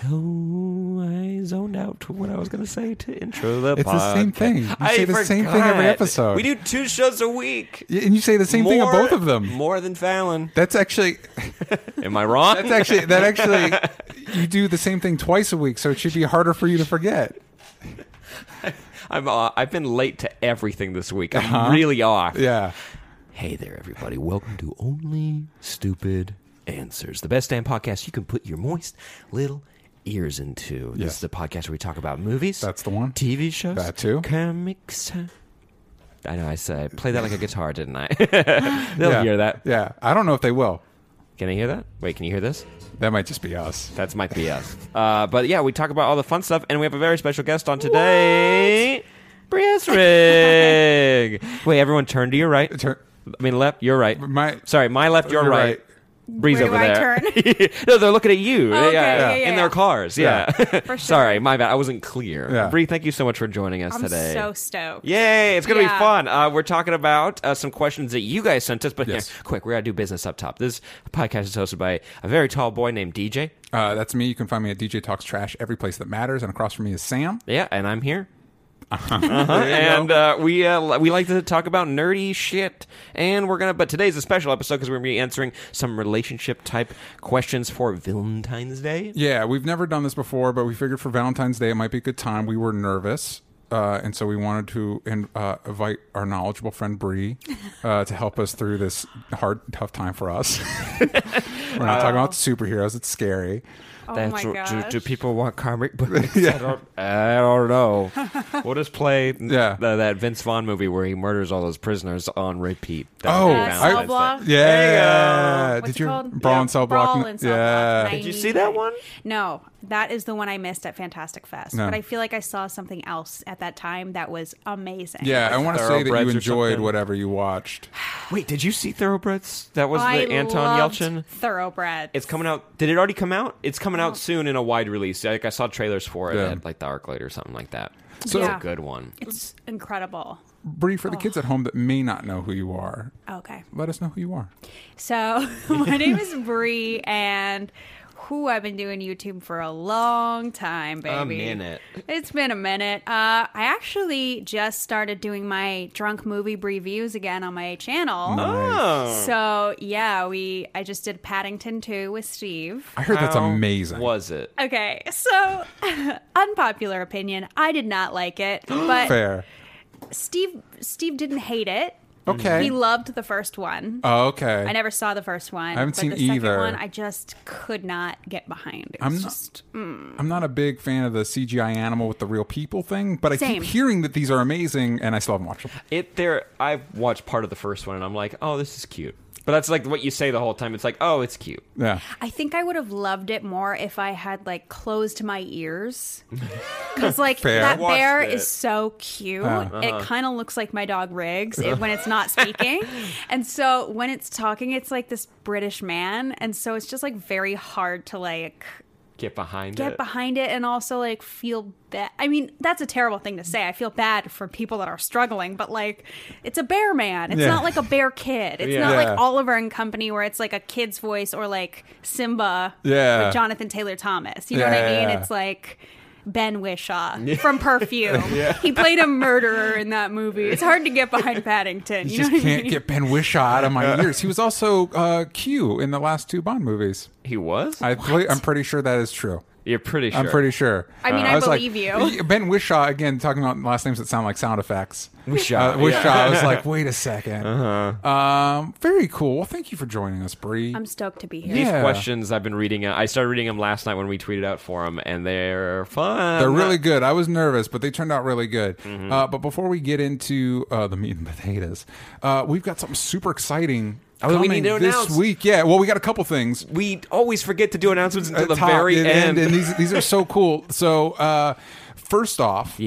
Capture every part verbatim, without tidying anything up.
Oh, I zoned out to what I was going to say to intro the It's podcast. the same thing. You I say the forgot. same thing every episode. We do two shows a week. And you say the same thing of both of them. More than Fallon. That's actually... Am I wrong? That's actually... That actually... You do the same thing twice a week, so it should be harder for you to forget. I'm, uh, I've been late to everything this week. I'm Uh-huh. really off. Yeah. Hey there, everybody. Welcome to Only Stupid Answers, the best damn podcast you can put your moist little ears into. This Yes. is the podcast where we talk about movies. That's the one. T V shows. That too. Comics. I know I said I played that like a guitar, didn't I? They'll yeah. hear that. Yeah. I don't know if they will. Can I hear that? Wait, can you hear this? That might just be us. That might be us. Uh, but yeah, we talk about all the fun stuff, and we have a very special guest on today. Bria Srig. Wait, everyone turn to your right. Turn, I mean left, your right. my, Sorry, my left, your You're right. right. Bree's Where do over I there. turn? No, they're looking at you. Oh, okay, yeah, yeah, yeah, in their yeah. cars. Yeah. Yeah. For sure. Sorry, my bad. I wasn't clear. Yeah. Bree, thank you so much for joining us I'm today. so stoked. Yay! It's gonna Yeah. be fun. Uh, we're talking about uh, some questions that you guys sent us, but Yes. here, quick, we gotta do business up top. This podcast is hosted by a very tall boy named D J. Uh, that's me. You can find me at D J Talks Trash every place that matters. And across from me is Sam. Yeah, and I'm here. Uh-huh. There you And go. uh, we uh, we like to talk about nerdy shit, and we're gonna. But today's a special episode because we're gonna be answering some relationship type questions for Valentine's Day. Yeah, we've never done this before, but we figured for Valentine's Day it might be a good time. We were nervous, uh, and so we wanted to in, uh, invite our knowledgeable friend Bree uh, to help us through this hard, tough time for us. We're not talking about superheroes; it's scary. Oh That's my what- do, gosh. do people want comic books? Yeah. I, don't, I don't know. We'll just play Yeah. the, that Vince Vaughn movie where he murders all those prisoners on repeat. That Oh, would be Uh, Valentine's Cell Day. Block? Yeah, What's did it you called? Brawl Yeah, and Cell Block? Brawl and Cell yeah, Block. Did you see that one? No, that is the one I missed at Fantastic Fest. No. But I feel like I saw something else at that time that was amazing. yeah. I want to say that Thoroughbreds you or enjoyed something? whatever you watched. Wait, did you see Thoroughbreds? That was I the Anton loved Yelchin. Thoroughbred. It's coming out. Did it already come out? It's coming out soon in a wide release. Like I saw trailers for it Yeah. at like the ArcLight or something like that. So- It's a Yeah. good one. It's incredible. Bree, for the kids at home that may not know who you are, Okay. let us know who you are. So my name is Bree, and who I've been doing YouTube for a long time, baby. A minute. It's been a minute. Uh, I actually just started doing my drunk movie reviews again on my channel. Oh. So yeah, we I just did Paddington two with Steve. I heard that's How amazing. Was it? Okay, so unpopular opinion, I did not like it, but Fair. Steve Steve didn't hate it. Okay. He loved the first one. Oh, okay. I never saw the first one. I haven't but seen the second either. one, I just could not get behind. It I'm was not- just mm. I'm not a big fan of the C G I animal with the real people thing, but I Same. keep hearing that these are amazing, and I still haven't watched them. It there. I've watched part of the first one, and I'm like, oh, this is cute. But that's like what you say the whole time. It's like, oh, it's cute. Yeah. I think I would have loved it more if I had like closed my ears, because like Fair. that Watched bear it. is so cute. Uh. It kind of looks like my dog Riggs it- when it's not speaking, and so when it's talking, it's like this British man, and so it's just like very hard to like Get behind get it. behind it and also like feel bad. I mean, that's a terrible thing to say. I feel bad for people that are struggling, but like it's a bear man. It's Yeah. not like a bear kid. It's Yeah. not Yeah. like Oliver and Company where it's like a kid's voice or like Simba Yeah. with Jonathan Taylor Thomas. You know what I Yeah. mean? It's like Ben Whishaw from Perfume. He played a murderer in that movie. It's hard to get behind Paddington. You You know just what I can't mean? get Ben Whishaw out of my ears. He was also uh, Q in the last two Bond movies. He was. I believe, I'm pretty sure that is true. You're pretty sure. I'm pretty sure. I mean, I was like- believe you. Ben Whishaw, again, talking about last names that sound like sound effects. Whishaw, Uh, Whishaw. yeah. I was like, wait a second. Uh-huh. Um, very cool. Well, thank you for joining us, Bree. I'm stoked to be here. These Yeah. questions I've been reading. Uh, I started reading them last night when we tweeted out for them, and they're fun. They're really good. I was nervous, but they turned out really good. Mm-hmm. Uh, but before we get into uh, the meat and potatoes, uh, we've got something super exciting Oh, we coming need to this announce. week. Yeah, well, we got a couple things. We always forget to do announcements until at the top very and, end. and these these are so cool. So uh, first off, Yes.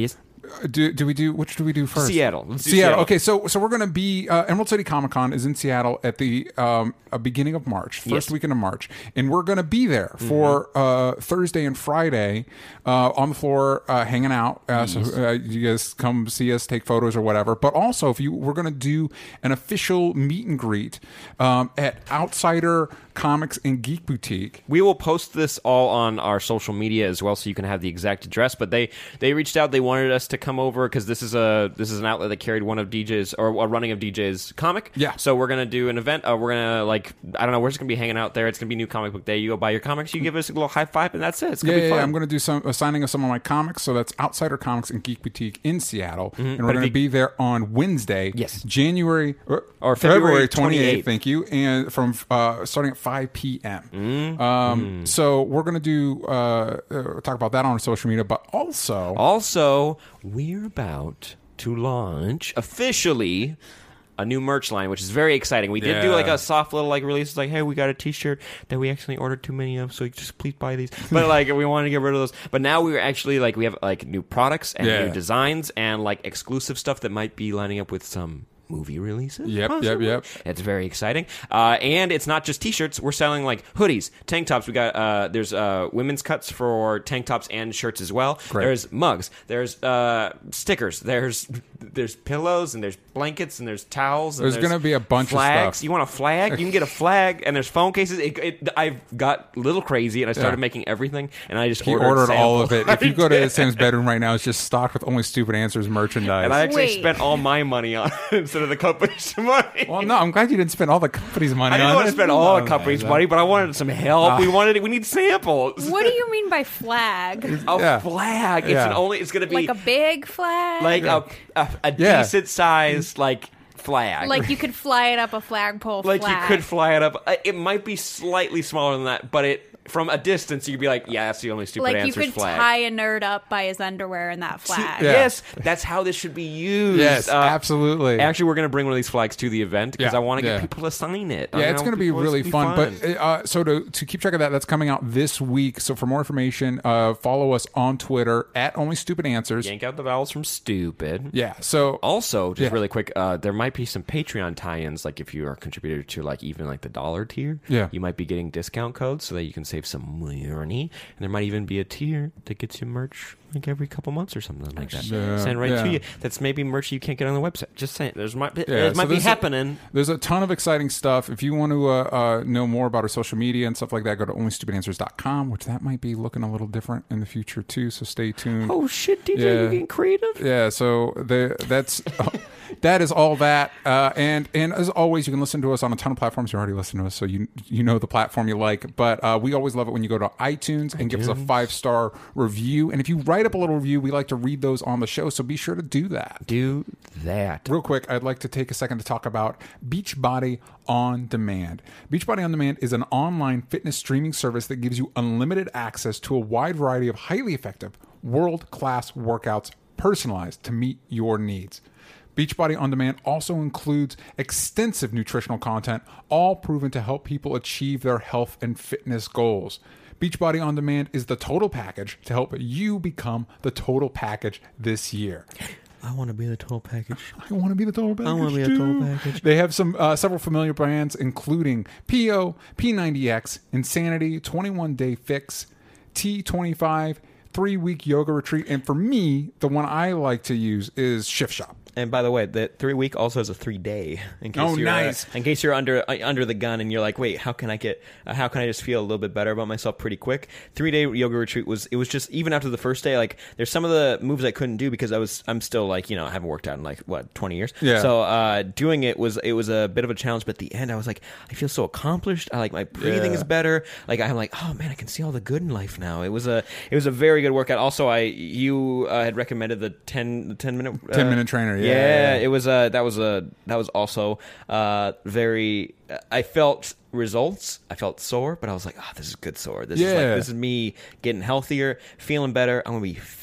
do do we do which do we do first? Seattle. Let's do Seattle. Seattle. Okay, so so we're going to be uh, Emerald City Comic Con is in Seattle at the um, uh, beginning of March, first Yes. weekend of March, and we're going to be there for uh, Thursday and Friday uh, on the floor uh, hanging out. Uh, so uh, you guys come see us, take photos or whatever. But also, if you we're going to do an official meet and greet um, at Outsider Comics and Geek Boutique. We will post this all on our social media as well, so you can have the exact address. But they, they reached out. They wanted us to come over because this is a this is an outlet that carried one of D J's or a running of D J's comic. Yeah. So we're gonna do an event. Uh, we're gonna like I don't know. We're just gonna be hanging out there. It's gonna be New Comic Book Day. You go buy your comics. You give us a little high five, and that's it. It's gonna Yeah, be yeah, fun. yeah, I'm going to do some a signing of some of my comics. So that's Outsider Comics and Geek Boutique in Seattle, and But we're if going to you- be there on Wednesday, Yes. January or, Or February twenty-eighth. twenty-eighth. Thank you, and from uh, starting at five p.m. Mm-hmm. Um, so we're going to do uh, uh, talk about that on our social media, but also Also, we're about to launch officially a new merch line, which is very exciting. We did do Yeah. like a soft little like release, like, hey, we got a T-shirt that we actually ordered too many of, so just please buy these. But like, we wanted to get rid of those. But now we're actually like we have like new products and Yeah. new designs and like exclusive stuff that might be lining up with some movie releases. Yep, yep, possibly. yep. It's very exciting. Uh, and it's not just T-shirts. We're selling like hoodies, tank tops. We got uh, there's uh, women's cuts for tank tops and shirts as well. Great. There's mugs. There's uh, stickers. There's there's pillows and there's blankets and there's towels. And There's gonna be a bunch of flags. stuff. You want a flag? You can get a flag. And there's phone cases. It, it, I've got a little crazy and I started Yeah. making everything. And I just he ordered, ordered all of samples. it. If you go to Sam's bedroom right now, it's just stocked with Only Stupid Answers merchandise. and I actually Wait. spent all my money on it instead of the company's money. well, no, I'm glad you didn't spend all the company's money I didn't on want it. to spend all the No, company's no. money, but I wanted some help. we wanted we need samples. What do you mean by flag? A Yeah. flag. It's Yeah. an only. It's gonna be Like a big flag? like Yeah. a a, a Yeah. decent sized like flag. Like you could fly it up a flagpole like flag. you could fly it up. Uh, It might be slightly smaller than that, but it from a distance you'd be like, yeah, that's the only stupid Like you answers could flag. tie a nerd up by his underwear in that flag. Yeah. Yes, that's how this should be used. Yes, Uh, absolutely. Actually, we're going to bring one of these flags to the event because Yeah, I want to yeah. get people to sign it. Yeah, I it's know going to be people- really it's fun. gonna be But uh, so to to keep track of that, that's coming out this week. So for more information, uh, follow us on Twitter at Only Stupid Answers. yank out the vowels from stupid. Yeah. So Also, just Yeah. really quick, uh, there might be some Patreon tie-ins. Like if you are a contributor to like even like the dollar tier, Yeah. you might be getting discount codes so that you can save some money. And there might even be a tier that gets you merch like every couple months or something like that. Yeah, Send right yeah. to you. That's maybe merch you can't get on the website. Just saying, there's might be, Yeah, it might so be there's a- happening. There's a ton of exciting stuff. If you want to uh, uh, know more about our social media and stuff like that, go to only stupid answers dot com, which that might be looking a little different in the future too. So stay tuned. Oh shit, D J, Yeah. you're getting creative. Yeah, so the, that's that is all that, uh, and and as always, you can listen to us on a ton of platforms. You already listen to us, so you you know the platform you like. But uh, we always love it when you go to iTunes and give us a five star review. And if you write up a little review, we like to read those on the show. So be sure to do that. Do that. Real quick, I'd like to take a second to talk about Beachbody On Demand. Beachbody On Demand is an online fitness streaming service that gives you unlimited access to a wide variety of highly effective, world-class workouts personalized to meet your needs. Beachbody On Demand also includes extensive nutritional content, all proven to help people achieve their health and fitness goals. Beachbody On Demand is the total package to help you become the total package this year. I want to be the total package. I want to be the total package. I wanna be a too. total package. They have some uh, several familiar brands, including P O, P ninety X, Insanity, twenty-one Day Fix, T twenty-five, Three Week Yoga Retreat, and for me, the one I like to use is Shift Shop. And by the way, the three week also has a three day. In case Oh, you're, nice. Uh, in case you're under uh, under the gun and you're like, wait, how can I get? Uh, how can I just feel a little bit better about myself pretty quick? Three day yoga retreat was it was just even after the first day, like there's some of the moves I couldn't do because I was I'm still like you know I haven't worked out in like what twenty years. Yeah. So uh, doing it was it was a bit of a challenge, but at the end I was like I feel so accomplished. I like my breathing Yeah. is better. Like I'm like oh man, I can see all the good in life now. It was a it was a very good workout. Also, I you uh, had recommended the ten the ten minute uh, ten minute trainer. Yeah, yeah, it was uh, that was a that was also uh, very. I felt results. I felt sore, but I was like, "Oh, this is good sore. This is Yeah. like this is me getting healthier, feeling better. I'm gonna be fit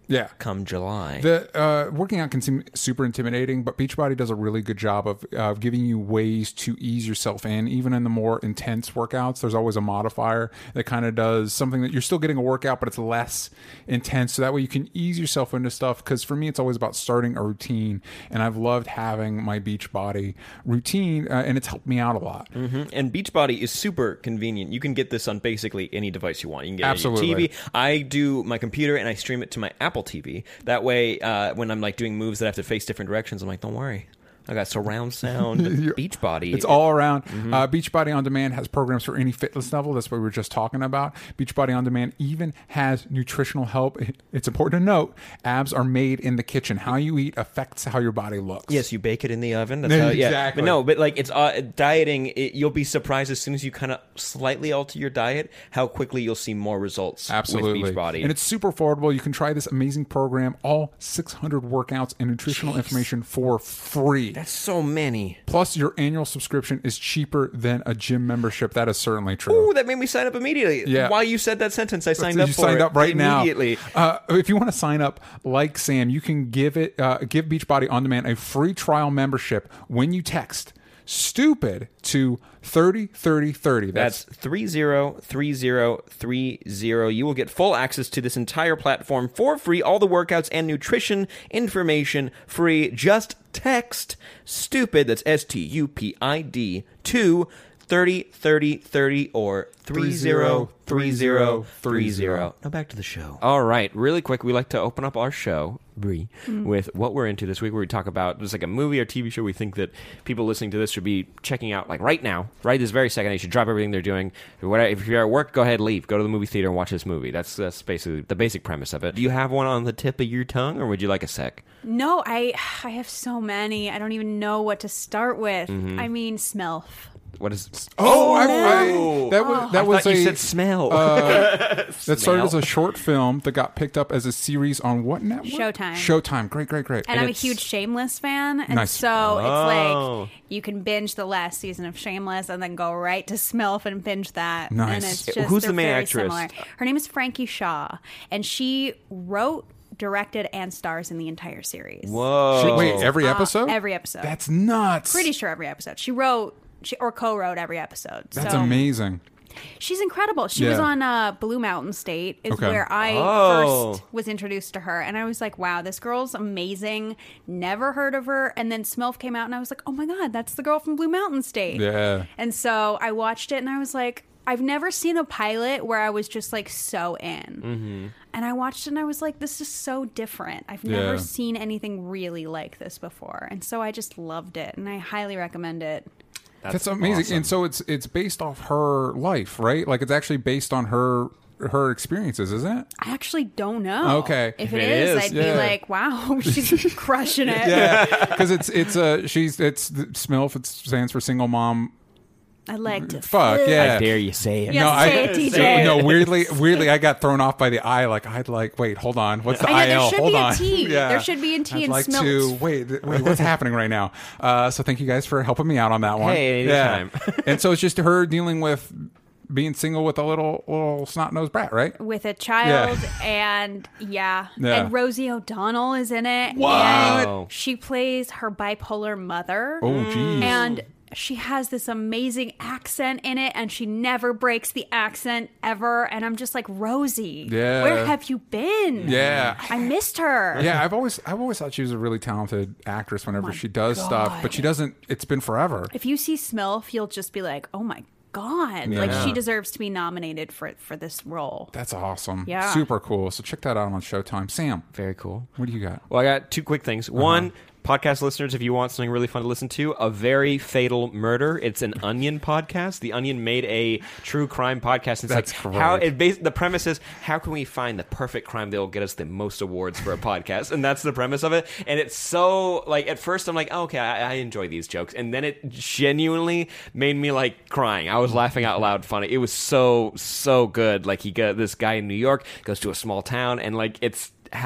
Yeah. come July. The uh, working out can seem super intimidating, but Beachbody does a really good job of uh, giving you ways to ease yourself in. Even in the more intense workouts, there's always a modifier that kind of does something that you're still getting a workout, but it's less intense. So that way you can ease yourself into stuff. Because for me, it's always about starting a routine, and I've loved having my Beachbody routine, uh, and it's helped me out a lot. Mm-hmm. And Beachbody is super convenient. You can get this on basically any device you want. You can get Absolutely. it on your T V. I do my computer and I stream it to my Apple T V. That way, uh, when I'm like doing moves that have to face different directions, I'm like, don't worry. I got surround sound Beachbody. It's all around. Mm-hmm. Uh, Beachbody On Demand has programs for any fitness level. That's what we were just talking about. Beachbody On Demand even has nutritional help. It's important to note, abs are made in the kitchen. How you eat affects how your body looks. Yes, you bake it in the oven. That's how, yeah. Exactly. But no, but like it's uh, dieting. It, you'll be surprised as soon as you kind of slightly alter your diet, how quickly you'll see more results. Absolutely. With Beachbody. And it's super affordable. You can try this amazing program, all six hundred workouts and nutritional Jeez. information for free. That's so many. Plus, your annual subscription is cheaper than a gym membership. That is certainly true. Ooh, that made me sign up immediately. Yeah. While you said that sentence, I signed So up you for signed it up right immediately. now. Uh, if you want to sign up like Sam, you can give it uh, give Beachbody On Demand a free trial membership when you text STUPID to thirty thirty thirty. That's three zero three zero three zero. You will get full access to this entire platform for free. All the workouts and nutrition information free. Just text STUPID, that's S T U P I D, to thirty thirty thirty or three zero three zero three zero. Now back to the show. All right, really quick, we like to open up our show, Brie, mm. with what we're into this week, where we talk about just like a movie or T V show we think that people listening to this should be checking out, like right now, right this very second. They should drop everything they're doing. If you're at work, go ahead, leave. Go to the movie theater and watch this movie. That's that's basically the basic premise of it. Do you have one on the tip of your tongue, or would you like a sec? No, I I have so many. I don't even know what to start with. Mm-hmm. I mean, Smilf. What is? Oh, I, I, that was that I was thought a you said smell. Uh, that started as a short film that got picked up as a series on what network? Showtime. Showtime. Great, great, great. And, and I'm a huge Shameless fan, and nice. so oh. it's like you can binge the last season of Shameless and then go right to Smilf and binge that. Nice. And it's just, Who's the main very actress? Similar. Her name is Frankie Shaw, and she wrote, directed, and stars in the entire series. Whoa! She, wait, every episode? Uh, every episode. That's nuts. Pretty sure every episode. She wrote. She, or co-wrote every episode. That's so, amazing. She's incredible. She yeah. was on uh, Blue Mountain State is okay. where I oh. first was introduced to her. And I was like, wow, this girl's amazing. Never heard of her. And then Smilf came out and I was like, oh my God, that's the girl from Blue Mountain State. Yeah. And so I watched it and I was like, I've never seen a pilot where I was just like so in. Mm-hmm. And I watched it and I was like, this is so different. I've never yeah. seen anything really like this before. And so I just loved it. And I highly recommend it. That's, That's amazing. Awesome. And so it's it's based off her life, right? Like it's actually based on her her experiences, isn't it? I actually don't know. Okay. If it it is, is, I'd yeah. be like, wow, she's crushing it. Yeah. Because it's it's uh she's it's SMILF, it stands for single mom. I like to Fuck, flip. yeah. I dare you say it. Yes, no, say I, it, T J. No, weirdly, weirdly, I got thrown off by the I. Like, I'd like, wait, hold on, what's the Oh, yeah, I there L? should Hold be a on, T. yeah. There should be a T I'd in like Smilt. to wait, th- wait, what's happening right now? Uh, so thank you guys for helping me out on that one. Hey, yeah. anytime. And so it's just her dealing with being single with a little little snot nosed brat, right? With a child, and yeah. Yeah. and Rosie O'Donnell is in it. What? And she plays her bipolar mother. Oh, geez. And she has this amazing accent in it, and she never breaks the accent ever. And I'm just like, Rosie, Yeah. where have you been? Yeah. I missed her. Yeah, I've always I've always thought she was a really talented actress whenever my she does God. stuff, but she doesn't. It's been forever. If you see Smilf, you'll just be like, oh my God. Yeah. Like, she deserves to be nominated for for this role. That's awesome. Yeah. Super cool. So check that out on Showtime. Sam, Very cool. what do you got? Well, I got two quick things. Uh-huh. One, podcast listeners, if you want something really fun to listen to, A Very Fatal Murder. It's an Onion podcast. The Onion made a true crime podcast. It's That's like great. how it bas- the premise is, how can we find the perfect crime that will get us the most awards for a podcast? And that's the premise of it. And it's so, like, at first I'm like, oh, okay, I, I enjoy these jokes. And then it genuinely made me, like, crying. I was laughing out loud funny. It was so, so good. Like, he got this guy in New York, goes to a small town, and, like, it's how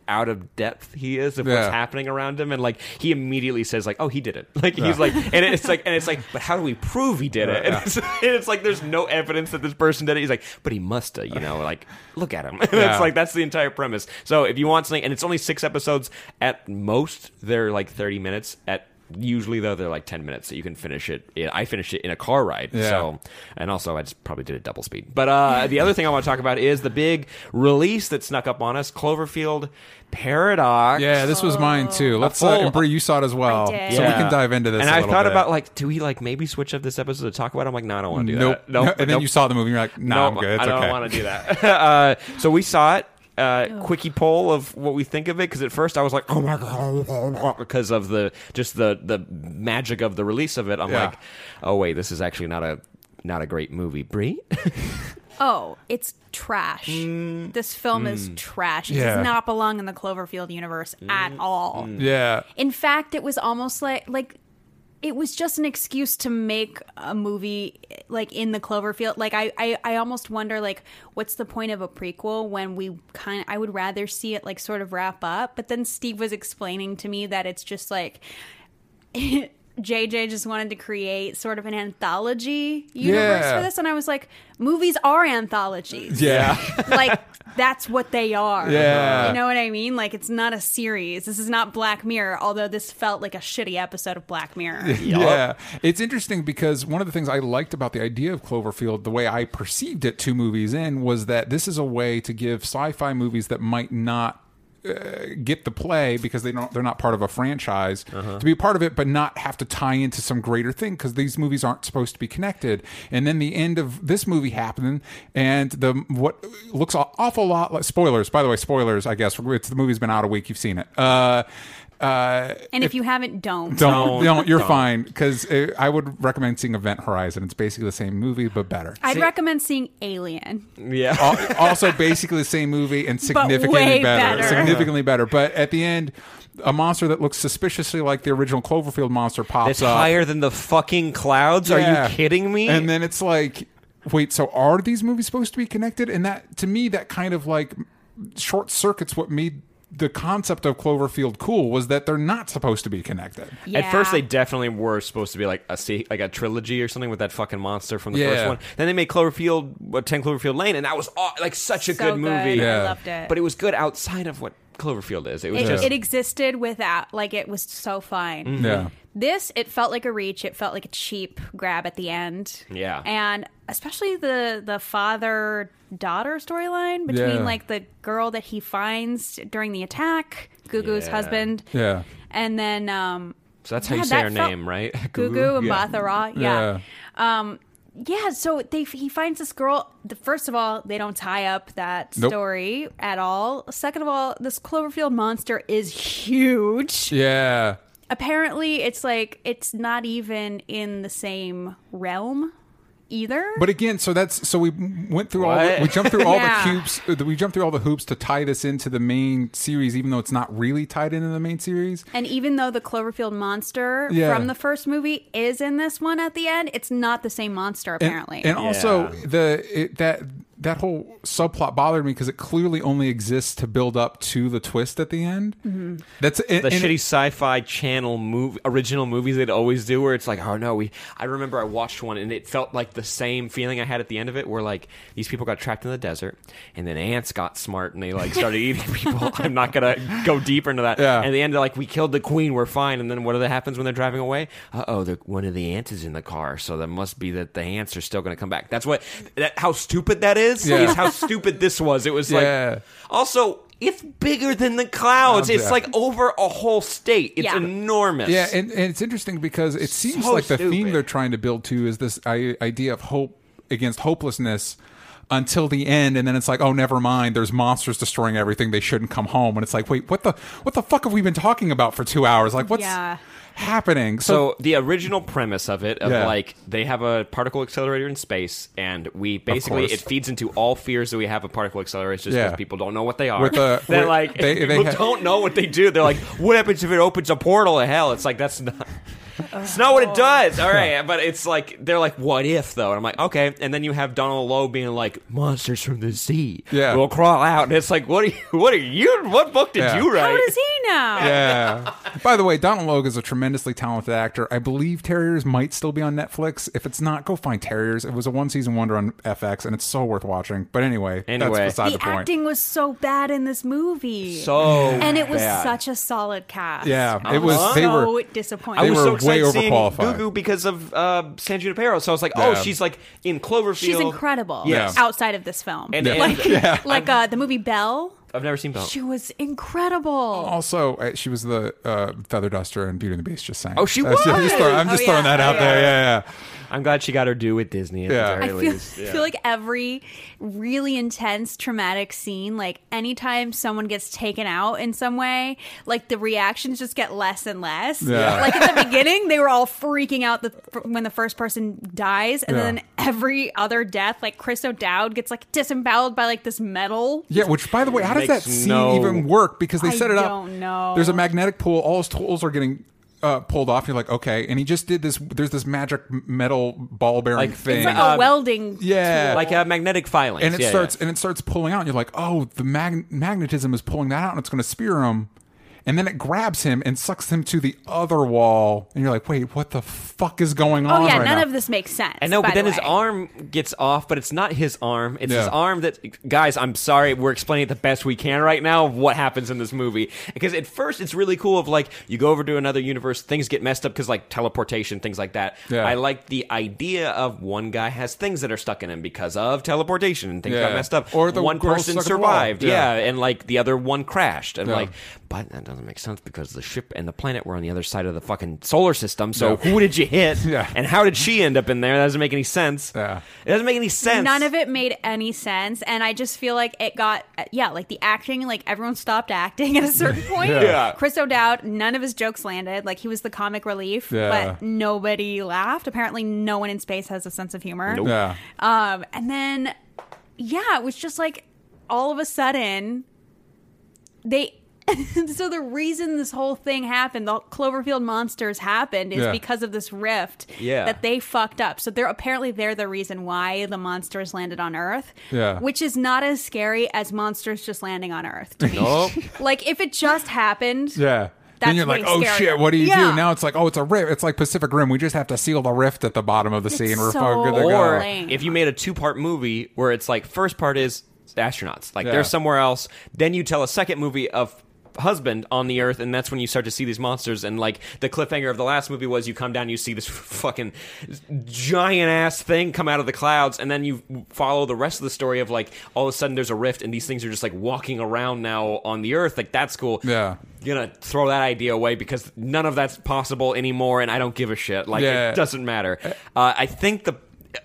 out of depth he is of Yeah. what's happening around him, and like he immediately says like, "Oh, he did it." Like he's like, and it's like, and it's like, but how do we prove he did it? And it's, and it's like there's no evidence that this person did it. He's like, but he must have, you know, like look at him. Yeah. It's like that's the entire premise. So if you want something, and it's only six episodes at most, they're like thirty minutes at. Usually, though, they're like ten minutes, so you can finish it. I finished it in a car ride. Yeah. So, and also, I just probably did it double speed. But uh, the other thing I want to talk about is the big release that snuck up on us, Cloverfield Paradox. Yeah, this was mine too. Let's full- uh, and Brie, you saw it as well, I did. so we Yeah. can dive into this. And a I little thought bit. about like, do we like maybe switch up this episode to talk about it? I'm like, no, I don't want to do nope. that. Nope. And then nope. you saw the movie, and you're like, nah, no, I'm good. It's I don't okay. want to do that. uh, so we saw it. Uh, quickie poll of what we think of it, because at first I was like, oh my god, because of the just the the magic of the release of it. I'm Yeah. like, oh wait, this is actually not a not a great movie. Brie. Oh, it's trash. This film is trash. It Yeah. does not belong in the Cloverfield universe at all. Yeah, In fact, it was almost like like it was just an excuse to make a movie like in the Cloverfield. Like I, I, I almost wonder like what's the point of a prequel when we kind of I would rather see it like sort of wrap up. But then Steve was explaining to me that it's just like J J just wanted to create sort of an anthology universe Yeah. for this, and I was like, movies are anthologies. yeah, Like that's what they are. Yeah. You know what I mean? Like it's not a series. This is not Black Mirror, although this felt like a shitty episode of Black Mirror. yeah. It's interesting because one of the things I liked about the idea of Cloverfield, the way I perceived it two movies in, was that this is a way to give sci-fi movies that might not uh, get the play because they don't they're not part of a franchise to be a part of it, but not have to tie into some greater thing because these movies aren't supposed to be connected. And then the end of this movie happened, and the what looks an awful lot like spoilers. By the way, spoilers. I guess it's the movie's been out a week. You've seen it. Uh, uh, And if you haven't, don't. don't, don't, you're don't. fine because I would recommend seeing Event Horizon. It's basically the same movie but better. I'd See- recommend seeing Alien. Yeah. Al- also, basically the same movie and significantly way better, better. significantly better. But at the end, a monster that looks suspiciously like the original Cloverfield monster pops It's up. higher than the fucking clouds. Are Yeah. you kidding me? And then it's like, wait, so are these movies supposed to be connected? And that, to me, that kind of like short circuits what made the concept of Cloverfield cool was that they're not supposed to be connected. Yeah. At first, they definitely were supposed to be like a se- like a trilogy or something with that fucking monster from the Yeah. first one. Then they made Cloverfield, what, ten Cloverfield Lane, and that was aw- like such a So good movie. Yeah. I loved it. But it was good outside of what Cloverfield is. It was it, just it existed without, like, it was so fine. Yeah. This, it felt like a reach. It felt like a cheap grab at the end. Yeah. And especially the the father daughter storyline between Yeah. like the girl that he finds during the attack, Gugu's Yeah. husband, Yeah. and then um so that's how yeah, you say that her felt- name, right? Gugu and Yeah. Mathara. Yeah. Um yeah, so they he finds this girl. The, first of all, they don't tie up that Nope. story at all. Second of all, this Cloverfield monster is huge. Yeah. Apparently, it's like it's not even in the same realm either. But again, so that's so we went through all the, What? we jumped through all Yeah. the hoops. uh, We jumped through all the hoops to tie this into the main series, even though it's not really tied into the main series. And even though the Cloverfield monster Yeah. from the first movie is in this one at the end, it's not the same monster And- apparently. and, also Yeah. the it, that that whole subplot bothered me because it clearly only exists to build up to the twist at the end. Mm-hmm. That's and, The and shitty sci-fi channel movie, original movies they'd always do, where it's like, oh no, we. I remember I watched one and it felt like the same feeling I had at the end of it, where like these people got trapped in the desert, and then ants got smart and they like started eating people. I'm not gonna go deeper into that. Yeah. And the end, they're like, we killed the queen, we're fine. And then what happens when they're driving away? Uh oh, the one of the ants is in the car, so that must be that the ants are still gonna come back. That's what. That, how stupid that is. Yeah. Is how stupid this was. It was Yeah. like. Also, it's bigger than the clouds. It's Yeah. like over a whole state. It's Yeah. enormous. Yeah, and, and it's interesting because it seems So like the theme stupid. they're trying to build to is this I- idea of hope against hopelessness until the end, and then it's like, oh, never mind. There's monsters destroying everything. They shouldn't come home. And it's like, wait, what the what the fuck have we been talking about for two hours? Like, what's Yeah. happening? So the original premise of it, of Yeah. like they have a particle accelerator in space, and we basically course. it feeds into all fears that we have of particle accelerators, just because Yeah. people don't know what they are. With the- They're with- like they- they people ha- don't know what they do. They're like, what happens if it opens a portal to hell? It's like that's not. It's not what it does. All right, but it's like they're like, what if though? And I'm like, okay. And then you have Donald Lowe being like, monsters from the sea Yeah. will crawl out. And it's like, what are you? What are you? What book did Yeah. you write? How does he know? Yeah. By the way, Donald Logue is a tremendously talented actor. I believe Terriers might still be on Netflix. If it's not, go find Terriers. It was a one season wonder on F X, and it's so worth watching. But anyway, Anyway. that's beside The the point. acting was so bad in this movie. So and it was bad. such a solid cast. Yeah, I it was- So they were- disappointed. I They was were so way excited seeing overqualified. Gugu because of uh, San Junipero. So I was like, oh, Yeah. she's like in Cloverfield. She's incredible. Yes. Outside of this film, And, and like Yeah. like uh, the movie Belle. I've never seen Belle. She was incredible. Also, uh, she was the uh, feather duster in Beauty and the Beast. Just saying. Oh, she Uh, so I'm was? just, throwing, I'm just Oh, throwing yeah. that out Oh, there. yeah. Yeah, yeah. I'm glad she got her due with Disney at Yeah. the I very feel, least. I Yeah. feel like every really intense traumatic scene, like anytime someone gets taken out in some way, like the reactions just get less and less. Yeah. Like at the beginning, they were all freaking out the, when the first person dies, and Yeah. then every other death, like Chris O'Dowd gets like disemboweled by like this metal. Yeah, which, by the way, how does that Makes scene no- even work? Because they I set it up. don't know. There's a magnetic pull. All his tools are getting uh, pulled off. You're like, okay. And he just did this. There's this magic metal ball bearing Like- thing. It's like Uh, a welding. yeah. tool. like uh, magnetic filings. and it Yeah, starts yeah. and it starts pulling out. And you're like, oh, the mag- magnetism is pulling that out, and it's going to spear him. And then it grabs him and sucks him to the other wall. And you're like, wait, what the fuck is going on? Oh yeah, right none now? of this makes sense. I know, by but then the his way. arm gets off, but it's not his arm. It's his Yeah. arm that, guys, I'm sorry, we're explaining it the best we can right now of what happens in this movie. Because at first, it's really cool of like, you go over to another universe, things get messed up because like teleportation, things like that. Yeah. I like the idea of one guy has things that are stuck in him because of teleportation and things Yeah. got messed up. Or the one girl person stuck in the wall. survived, Yeah. yeah. and like the other one crashed. And Yeah. like, but that doesn't make sense because the ship and the planet were on the other side of the fucking solar system. So Yeah. who did you hit? Yeah. And how did she end up in there? That doesn't make any sense. Yeah. It doesn't make any sense. None of it made any sense, and I just feel like it got yeah, like the acting, like everyone stopped acting at a certain point. Yeah. Yeah. Chris O'Dowd, none of his jokes landed. Like he was the comic relief, Yeah. but nobody laughed. Apparently, no one in space has a sense of humor. Nope. Yeah. Um, and then yeah, it was just like all of a sudden they. So the reason this whole thing happened, the Cloverfield monsters happened, is Yeah. because of this rift Yeah. that they fucked up. So they're apparently they're the reason why the monsters landed on Earth. Yeah. Which is not as scary as monsters just landing on Earth. To me. Nope. Like if it just happened, Yeah. That's then you're like, way oh scarier. shit, what do you Yeah. do? Now it's like, oh, it's a rift. It's like Pacific Rim. We just have to seal the rift at the bottom of the sea, and we're so fucking good to Or go. lame. if you made a two-part movie where it's like first part is astronauts, like Yeah. they're somewhere else, then you tell a second movie of husband on the Earth, and that's when you start to see these monsters. And like the cliffhanger of the last movie was you come down, you see this fucking giant ass thing come out of the clouds, and then you follow the rest of the story of like all of a sudden there's a rift and these things are just like walking around now on the Earth. Like that's cool. Yeah. Gonna throw that idea away because none of that's possible anymore, and I don't give a shit. Like Yeah. it doesn't matter. Uh, I think the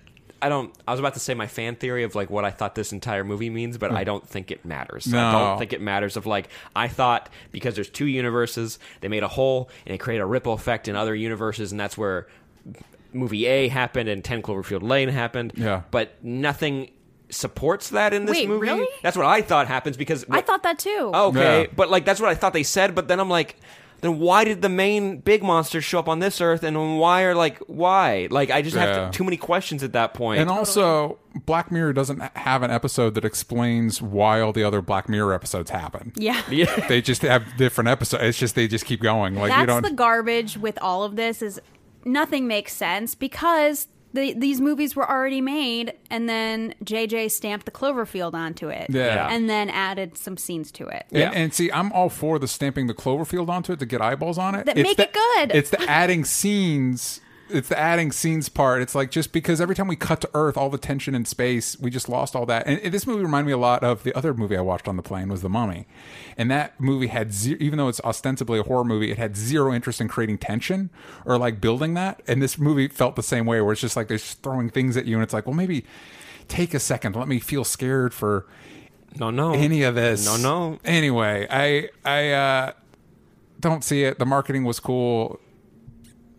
I don't. I was about to say my fan theory of like what I thought this entire movie means, but I don't think it matters. I No. don't think it matters. Of like I thought because there's two universes, they made a hole and it created a ripple effect in other universes, and that's where movie A happened and ten Cloverfield Lane happened. Yeah. but nothing supports that in this Wait, movie. really? That's what I thought happens because I thought that too. okay, Yeah. but like that's what I thought they said. But then I'm like, then why did the main big monsters show up on this Earth, and why are like why? Like I just Yeah. have to, too many questions at that point. And also, Black Mirror doesn't have an episode that explains why all the other Black Mirror episodes happen. Yeah. yeah. They just have different episodes. It's just they just keep going. Like you That's don't. the garbage with all of this is nothing makes sense because the, these movies were already made, and then J J stamped the Cloverfield onto it, Yeah. and then added some scenes to it. And, Yeah. and see, I'm all for the stamping the Cloverfield onto it to get eyeballs on it. That It's make the- it good. It's the adding scenes. It's the adding scenes part. It's like just because every time we cut to Earth, all the tension in space, we just lost all that. And, and this movie reminded me a lot of the other movie I watched on the plane was The Mummy, and that movie had zero, even though it's ostensibly a horror movie, it had zero interest in creating tension or like building that. And this movie felt the same way, where it's just like they're just throwing things at you, and it's like, well, maybe take a second, let me feel scared for No, no. any of this. No, no. Anyway, I I uh, don't see it. The marketing was cool.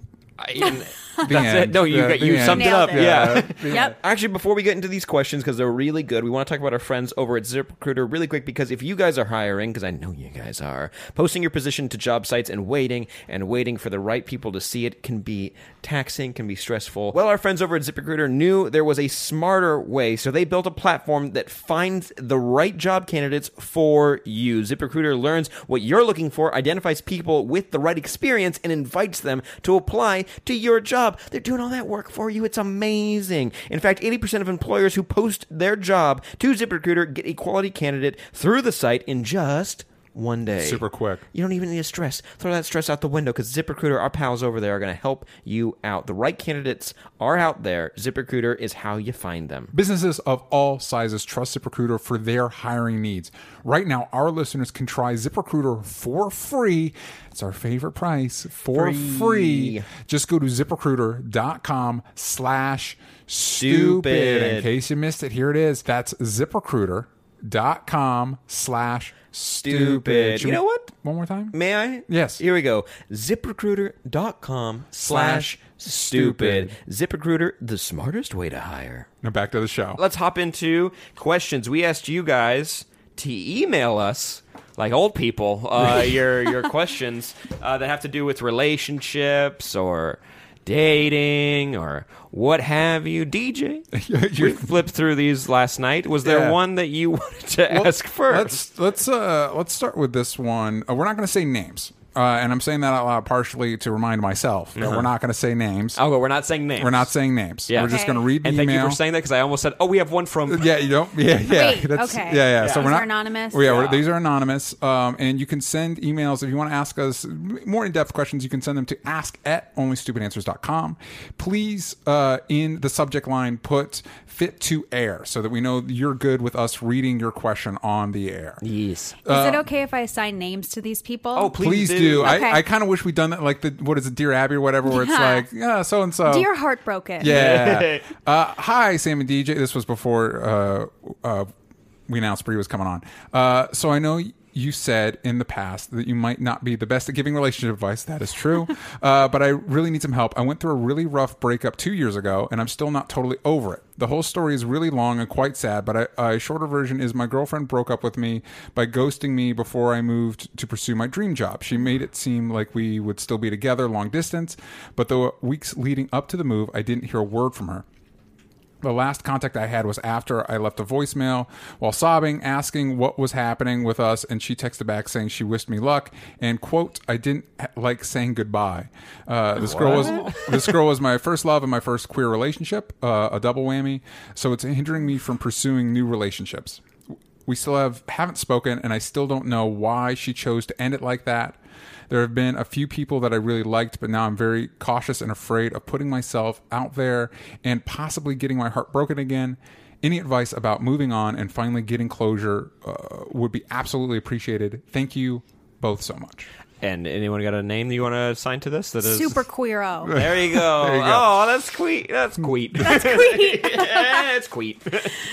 And The that's end. it. No, you Yeah, got, the you end. summed it Nailed up. it. Yeah. The Yep. end. Actually, before we get into these questions, because they're really good, we want to talk about our friends over at ZipRecruiter really quick, because if you guys are hiring, because I know you guys are, posting your position to job sites and waiting and waiting for the right people to see it can be taxing, can be stressful. Well, our friends over at ZipRecruiter knew there was a smarter way, so they built a platform that finds the right job candidates for you. ZipRecruiter learns what you're looking for, identifies people with the right experience, and invites them to apply to your job. They're doing all that work for you. It's amazing. In fact, eighty percent of employers who post their job to ZipRecruiter get a quality candidate through the site in just one day. Super quick. You don't even need to stress. Throw that stress out the window, because ZipRecruiter, our pals over there, are going to help you out. The right candidates are out there. ZipRecruiter is how you find them. Businesses of all sizes trust ZipRecruiter for their hiring needs. Right now, our listeners can try ZipRecruiter for free. It's our favorite price, for free. Free. Just go to ZipRecruiter.com slash Stupid. stupid. In case you missed it, here it is. That's ZipRecruiter.com slash stupid. Should You we- know what? One more time? May I? Yes. Here we go. ZipRecruiter.com slash stupid. ZipRecruiter, the smartest way to hire. Now back to the show. Let's hop into questions. We asked you guys to email us, like old people, uh, your your questions uh, that have to do with relationships or dating or what have you. D J, we flipped through these last night. Was there Yeah. one that you wanted to ask first? Let's let's uh let's start with this one. Uh, we're not going to say names, uh, and I'm saying that out loud partially to remind myself that we're not going to say names. Oh, but we're not saying names. We're not saying names. Yeah. We're just Okay. going to read the And thank email. you for saying that, because I almost said, oh, we have one from... Yeah, you don't. Yeah, yeah. Wait, that's, okay. Yeah, yeah. So These we're not are anonymous? well, yeah, we're- Yeah. these are anonymous. Um, and you can send emails if you want to ask us more in-depth questions. You can send them to ask at only stupid answers dot com. Please, uh, in the subject line, put "fit to air" so that we know you're good with us reading your question on the air. Yes. Is it okay if I assign names to these people? Oh, please, Please do. do. Okay. I, I kind of wish we'd done that, like the what is it, Dear Abby or whatever, where it's Yeah. like, yeah, so and so. Dear Heartbroken. Yeah. uh, hi, Sam and D J. This was before uh, uh, we announced Brie was coming on. Uh, so I know you said in the past that you might not be the best at giving relationship advice. That is true. uh, but I really need some help. I went through a really rough breakup two years ago, and I'm still not totally over it. The whole story is really long and quite sad, but a, a shorter version is my girlfriend broke up with me by ghosting me before I moved to pursue my dream job. She made it seem like we would still be together long distance, but the weeks leading up to the move, I didn't hear a word from her. The last contact I had was after I left a voicemail while sobbing, asking what was happening with us, and she texted back saying she wished me luck and, quote, I didn't ha- like saying goodbye. Uh, this girl was this girl was my first love and my first queer relationship, uh, a double whammy, so it's hindering me from pursuing new relationships. We still have haven't spoken, and I still don't know why she chose to end it like that. There have been a few people that I really liked, but now I'm very cautious and afraid of putting myself out there and possibly getting my heart broken again. Any advice about moving on and finally getting closure uh, would be absolutely appreciated. Thank you both so much. And anyone got a name that you want to assign to this? That is Super queero. There you go. There you go. Oh, that's sweet. That's sweet. That's sweet. It's sweet.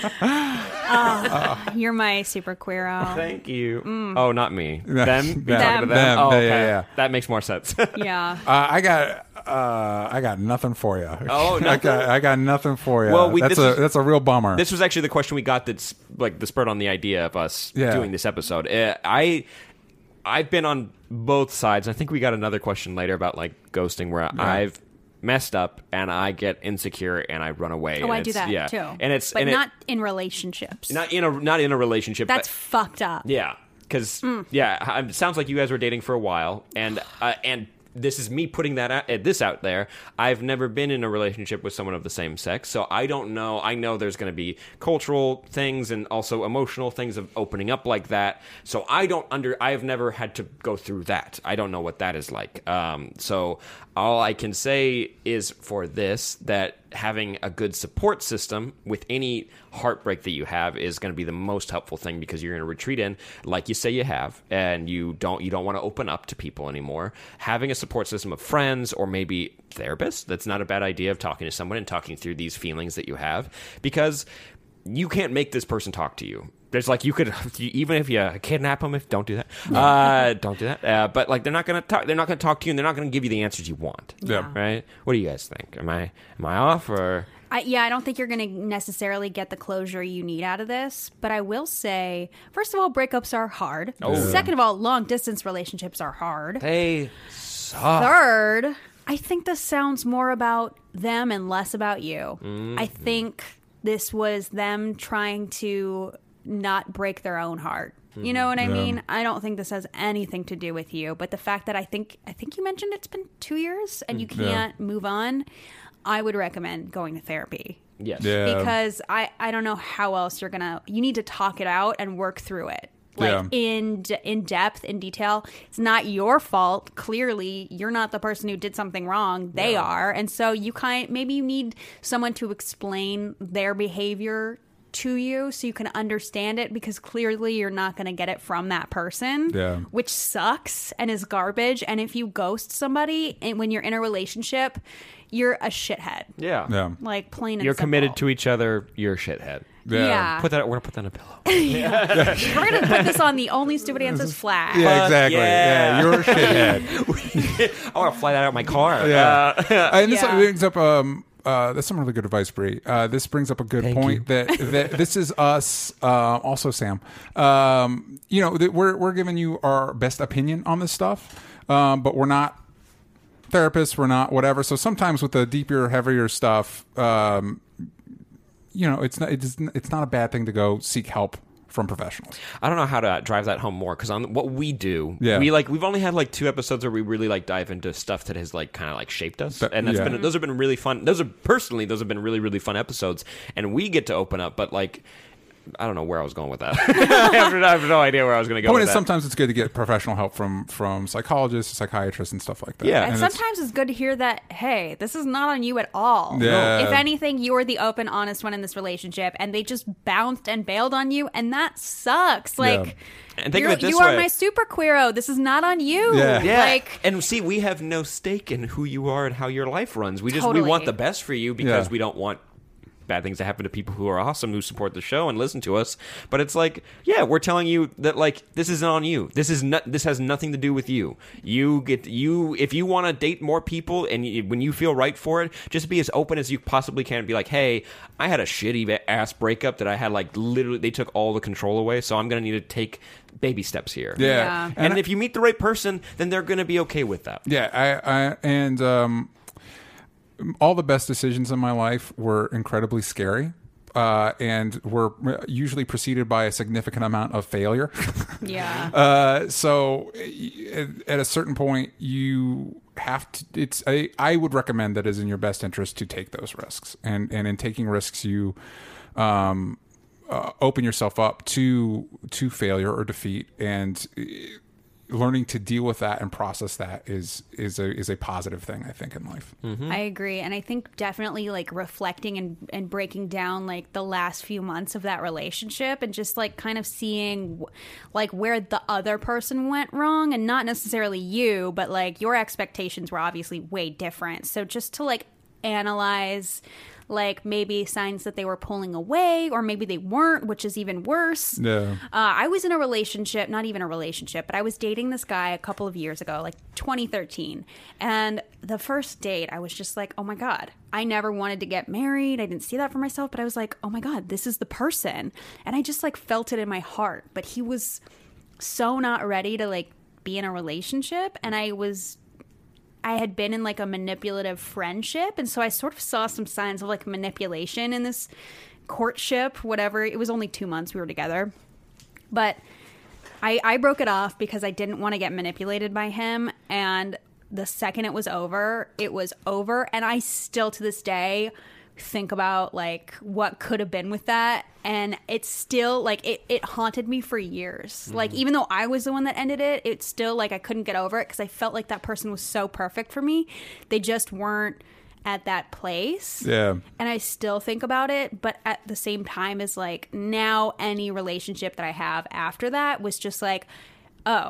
You're my super queero. Thank you. Mm. Oh, not me. Them. Them. You talking to Them. Them. Oh, Yeah, okay. yeah, yeah. That makes more sense. Yeah. Uh, I got uh, I got nothing for you. Oh, I nothing? got I got nothing for you. Well, we- that's this a is- that's a real bummer. This was actually the question we got that's like the spurred on the idea of us Yeah. doing this episode. Uh, I I've been on both sides. I think we got another question later about like ghosting where I've messed up and I get insecure and I run away. Oh, and I do it's- that yeah. too. And it's but and it- not in relationships. not in a not in a relationship. That's but, fucked up. yeah, because Mm. yeah, it sounds like you guys were dating for a while, and uh, and this is me putting that out, uh, this out there. I've never been in a relationship with someone of the same sex, so I don't know. I know there's going to be cultural things and also emotional things of opening up like that. So I don't under. I've never had to go through that. I don't know what that is like. Um, so all I can say is for this that having a good support system with any heartbreak that you have is going to be the most helpful thing, because you're going to retreat in like you say you have, and you don't you don't want to open up to people anymore. Having a support system of friends or maybe therapists, that's not a bad idea, of talking to someone and talking through these feelings that you have, because you can't make this person talk to you. there's like you could even if you kidnap them, if don't do that, uh, don't do that. Uh, but like they're not gonna talk. They're not gonna talk to you, and they're not gonna give you the answers you want. Yeah. Right. What do you guys think? Am I am I off or? I, yeah, I don't think you're going to necessarily get the closure you need out of this. But I will say, first of all, breakups are hard. Oh. Second of all, long distance relationships are hard. They suck. Third, I think this sounds more about them and less about you. Mm-hmm. I think this was them trying to not break their own heart. You know what I Yeah. mean? I don't think this has anything to do with you. But the fact that I think I think you mentioned it's been two years and you can't move on, I would recommend going to therapy. Yes. Yeah. Because I, I don't know how else you're gonna. You need to talk it out and work through it, like Yeah. in in depth, in detail. It's not your fault. Clearly, you're not the person who did something wrong. They are, and so you kind maybe you need someone to explain their behavior to you so you can understand it, because clearly you're not going to get it from that person, Yeah. which sucks and is garbage. And if you ghost somebody and when you're in a relationship, you're a shithead. Yeah. Yeah. Like plain and You're committed simple. to each other. You're a shithead. Yeah. Yeah. Put that. We're gonna put that on a pillow. We're going to put this on the Only Stupid Answers flag. Yeah, exactly. yeah. Yeah, you're a shithead. I want to fly that out of my car. Yeah. Uh, and this Yeah. brings up um uh that's some really good advice, Bree. Uh this brings up a good Thank point that that this is us, uh also Sam. Um you know, that we're we're giving you our best opinion on this stuff. Um but we're not therapists, we're not whatever. So sometimes with the deeper, heavier stuff, um you know, it's not it's it's not a bad thing to go seek help from professionals. I don't know how to drive that home more, because on what we do, Yeah. we like we've only had like two episodes where we really like dive into stuff that has like kind of like shaped us, That- and that's yeah. been those have been really fun. Those are personally those have been really really fun episodes, and we get to open up. But like, I don't know where I was going with that. I, have, I have no idea where I was going to go. Point with is, that. sometimes it's good to get professional help from from psychologists, psychiatrists, and stuff like that. Yeah. And, it's- sometimes it's good to hear that, hey, this is not on you at all. Yeah. If anything, you're the open, honest one in this relationship, and they just bounced and bailed on you, and that sucks. Like, And think you're- of it this you are way. my super queero. This is not on you. Yeah. Yeah, Like, and see, we have no stake in who you are and how your life runs. We just Totally. we want the best for you because Yeah. we don't want bad things to happen to people who are awesome, who support the show and listen to us. But it's like, yeah, we're telling you that like this isn't on you. This is not. This has nothing to do with you. You get you if you want to date more people and you, when you feel right for it, just be as open as you possibly can. Be like, hey, I had a shitty ass breakup that I had like literally they took all the control away, so I'm gonna need to take baby steps here. Yeah. Yeah. And, I- if you meet the right person, then they're going to be okay with that. Yeah, I, I and um, all the best decisions in my life were incredibly scary, uh, and were usually preceded by a significant amount of failure. yeah. uh, so, at, at a certain point, you have to. It's I, I would recommend that it is in your best interest to take those risks, and and in taking risks, you. Um, uh, open yourself up to to failure or defeat, and uh, learning to deal with that and process that is is a is a positive thing, I think, in life. I agree. And I think definitely like reflecting and, and breaking down like the last few months of that relationship and just like kind of seeing like where the other person went wrong, and not necessarily you, but like your expectations were obviously way different. So just to like analyze like maybe signs that they were pulling away, or maybe they weren't, which is even worse. Yeah. Uh, I was in a relationship, not even a relationship, but I was dating this guy a couple of years ago, like twenty thirteen. And the first date, I was just like, oh my God, I never wanted to get married. I didn't see that for myself, but I was like, oh my God, this is the person. And I just like felt it in my heart. But he was so not ready to like be in a relationship. And I was I had been in like a manipulative friendship, and so I sort of saw some signs of like manipulation in this courtship, whatever. It was only two months we were together, but I, I broke it off because I didn't want to get manipulated by him. And the second it was over, it was over. And I still to this day think about like what could have been with that, and it's still like it, it haunted me for years. Mm. Like even though I was the one that ended it, it's still like I couldn't get over it because I felt like that person was so perfect for me. They just weren't at that place. Yeah. And I still think about it, but at the same time is like now any relationship that I have after that was just like, oh,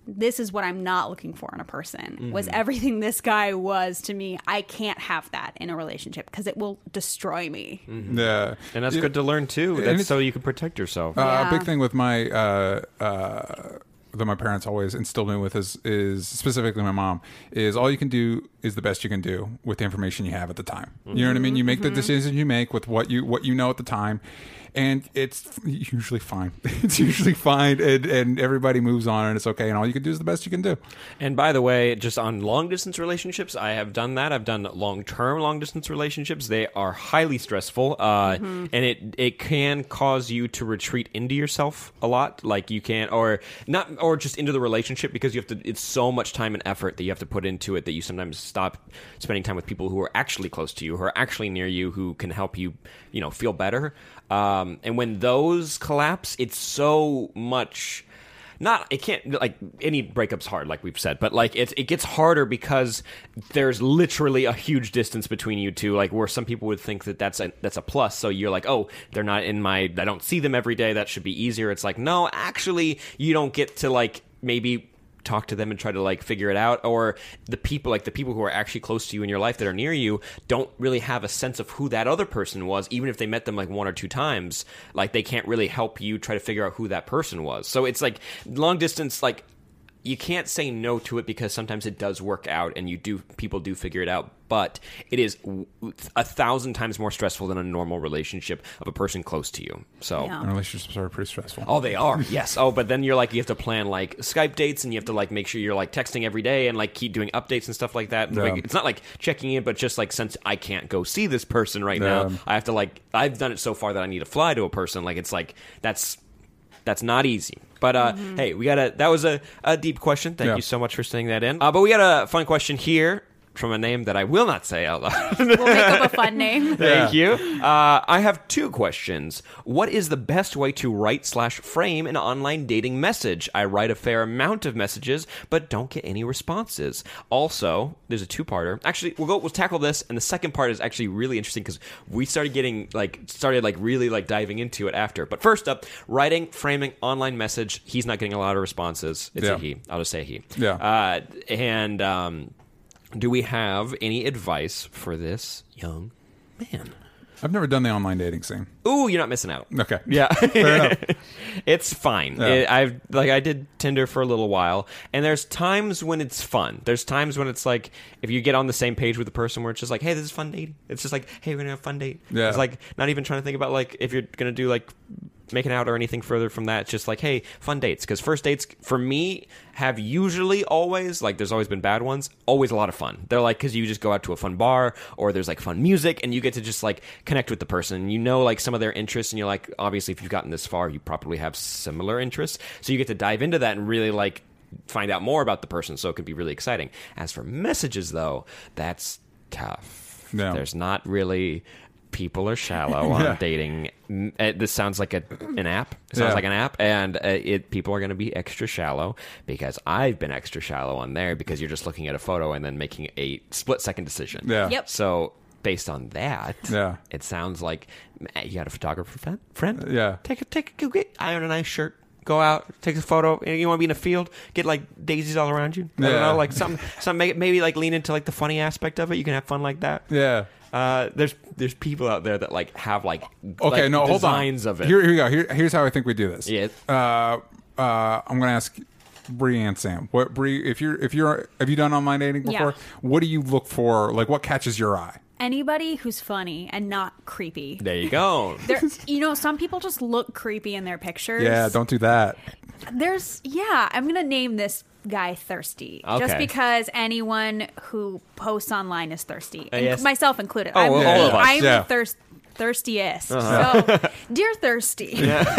this is what I'm not looking for in a person. Mm-hmm. Was everything this guy was to me. I can't have that in a relationship because it will destroy me. Mm-hmm. Yeah, And that's Yeah. good to learn too. And That's it's- so you can protect yourself. Uh, Yeah. A big thing with my uh, uh, that my parents always instilled me with is is specifically my mom is all you can do is the best you can do with the information you have at the time. You know what I mean? You make the decisions you make with what you what you know at the time. And it's usually fine. It's usually fine, and, and everybody moves on, and it's okay. And all you can do is the best you can do. And by the way, just on long distance relationships, I have done that. I've done long term long distance relationships. They are highly stressful, uh, and it it can cause you to retreat into yourself a lot. Like you can, or not, or just into the relationship because you have to. It's so much time and effort that you have to put into it that you sometimes stop spending time with people who are actually close to you, who are actually near you, who can help you, you know, feel better. Um, and when those collapse, it's so much. Not it can't like any breakup's hard, like we've said, but like it it gets harder because there's literally a huge distance between you two. Like where some people would think that that's a that's a plus. So you're like, oh, they're not in my. I don't see them every day. That should be easier. It's like no, actually, you don't get to like maybe talk to them and try to like figure it out, or the people like the people who are actually close to you in your life that are near you don't really have a sense of who that other person was, even if they met them like one or two times. Like they can't really help you try to figure out who that person was. So it's like long distance, like you can't say no to it because sometimes it does work out and you do people do figure it out, but it is a thousand times more stressful than a normal relationship of a person close to you. So Yeah. And relationships are pretty stressful. Oh, they are. Yes. Oh, but then you're like, you have to plan like Skype dates, and you have to like make sure you're like texting every day and like keep doing updates and stuff like that. Yeah. Like, it's not like checking in, but just like since I can't go see this person right Yeah. now, I have to like. I've done it so far that I need to fly to a person. Like it's like that's that's not easy. But uh, hey, we got a that was a, a deep question. Thank Yeah. you so much for staying that in. Uh, but we got a fun question here from a name that I will not say out loud. We'll make up a fun name. Thank you. Uh, I have two questions. What is the best way to write slash frame an online dating message? I write a fair amount of messages, but don't get any responses. Also, there's a two-parter. Actually, we'll go. We'll tackle this, and the second part is actually really interesting because we started getting like started like really like diving into it after. But first up, writing, framing online message. He's not getting a lot of responses. It's Yeah. a he. I'll just say he. Yeah. Uh, and um, do we have any advice for this young man? I've never done the online dating scene. Ooh, you're not missing out. Okay. Yeah, Fair enough. it's fine. Yeah. It, I've like I did Tinder for a little while, and there's times when it's fun. There's times when it's like if you get on the same page with the person where it's just like, hey, this is fun dating. It's just like, hey, we're gonna have a fun date. Yeah. It's like not even trying to think about like if you're gonna do like making out or anything further from that. It's just like, hey, fun dates. Because first dates for me have usually always like there's always been bad ones. Always a lot of fun. They're like because you just go out to a fun bar or there's like fun music and you get to just like connect with the person. You know like some of their interests and you're like obviously if you've gotten this far you probably have similar interests. So you get to dive into that and really like find out more about the person. So it can be really exciting. As for messages though, that's tough. Yeah. There's not really. People are shallow on Yeah. dating. M- uh, This sounds like a an app. It sounds Yeah. like an app, and uh, it people are going to be extra shallow because I've been extra shallow on there because you're just looking at a photo and then making a split second decision. Yeah. Yep. So based on that, Yeah. it sounds like man, you got a photographer friend. friend? Yeah. Take a take a go get iron a nice shirt. Go out, take a photo. You want to be in a field, get like daisies all around you. I don't Yeah. know, like some some maybe, maybe like lean into like the funny aspect of it. You can have fun like that. Yeah. Uh, there's there's people out there that like have like Okay, like, no, hold on. designs of it. Here, here we go. Here, here's how I think we do this. Yeah. Uh, uh, I'm going to ask Bree and Sam. What Bree? If you're, if you're, have you done online dating before? Yeah. What do you look for? Like, what catches your eye? Anybody who's funny and not creepy. There you go. There, you know, some people just look creepy in their pictures. Yeah, don't do that. There's, yeah, I'm going to name this guy Thirsty. Just Okay. because anyone who posts online is thirsty. Uh, and yes. myself included. Oh, I'm, well, all the- of us, I'm yeah. the thirst, thirstiest. So, dear Thirsty.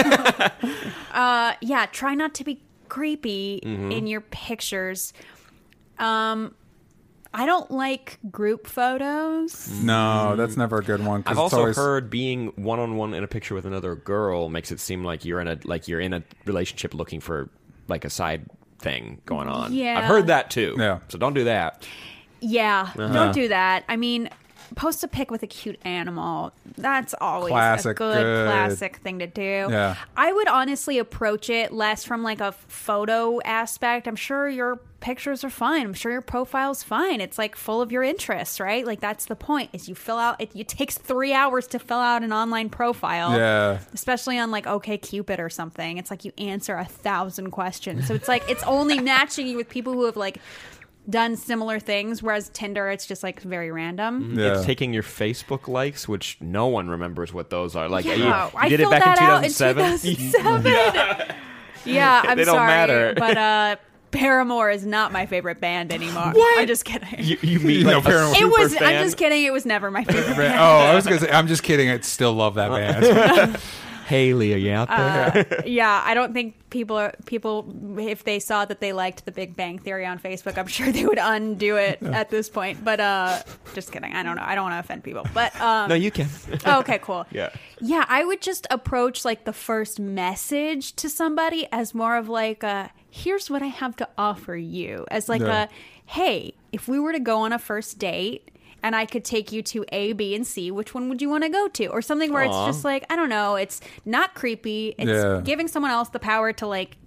uh, yeah, try not to be creepy Mm-hmm. in your pictures. Um, I don't like group photos. No, that's never a good one. 'cause I've it's also always, heard being one on one in a picture with another girl makes it seem like you're in a like you're in a relationship looking for like a side thing going on. Yeah. I've heard that too. Yeah. So don't do that. Yeah, Uh-huh. don't do that. I mean, post a pic with a cute animal. That's always Classic, a good, good. classic thing to do. Yeah. I would honestly approach it less from like a photo aspect. I'm sure your pictures are fine. I'm sure your profile's fine. It's like full of your interests, right? Like that's the point. Is you fill out. It, it takes three hours to fill out an online profile. Yeah. Especially on like OkCupid or something. It's like you answer a thousand questions. So it's like it's only matching you with people who have like done similar things, whereas Tinder, it's just like very random. Yeah. It's taking your Facebook likes, which no one remembers what those are. Like Yeah, you, you I did it filled back that in out in two thousand seven. two thousand seven. Yeah, I'm They don't sorry, matter. but uh, Paramore is not my favorite band anymore. What? I'm just kidding. you, you meet You like know, a Paramore- it super was. fan. I'm just kidding. It was never my favorite Oh, band. I was gonna say. I'm just kidding. I still love that band. Haley, are you out there? Uh, yeah, I don't think people are people if they saw that they liked The Big Bang Theory on Facebook, I'm sure they would undo it at this point. But uh, just kidding. I don't know. I don't want to offend people. But um, no, you can. oh, okay, cool. Yeah. Yeah, I would just approach like the first message to somebody as more of like a here's what I have to offer you, as like Yeah. a hey, if we were to go on a first date and I could take you to A, B, and C, which one would you want to go to? Or something where Aw. it's just like, I don't know, it's not creepy. It's Yeah. giving someone else the power to like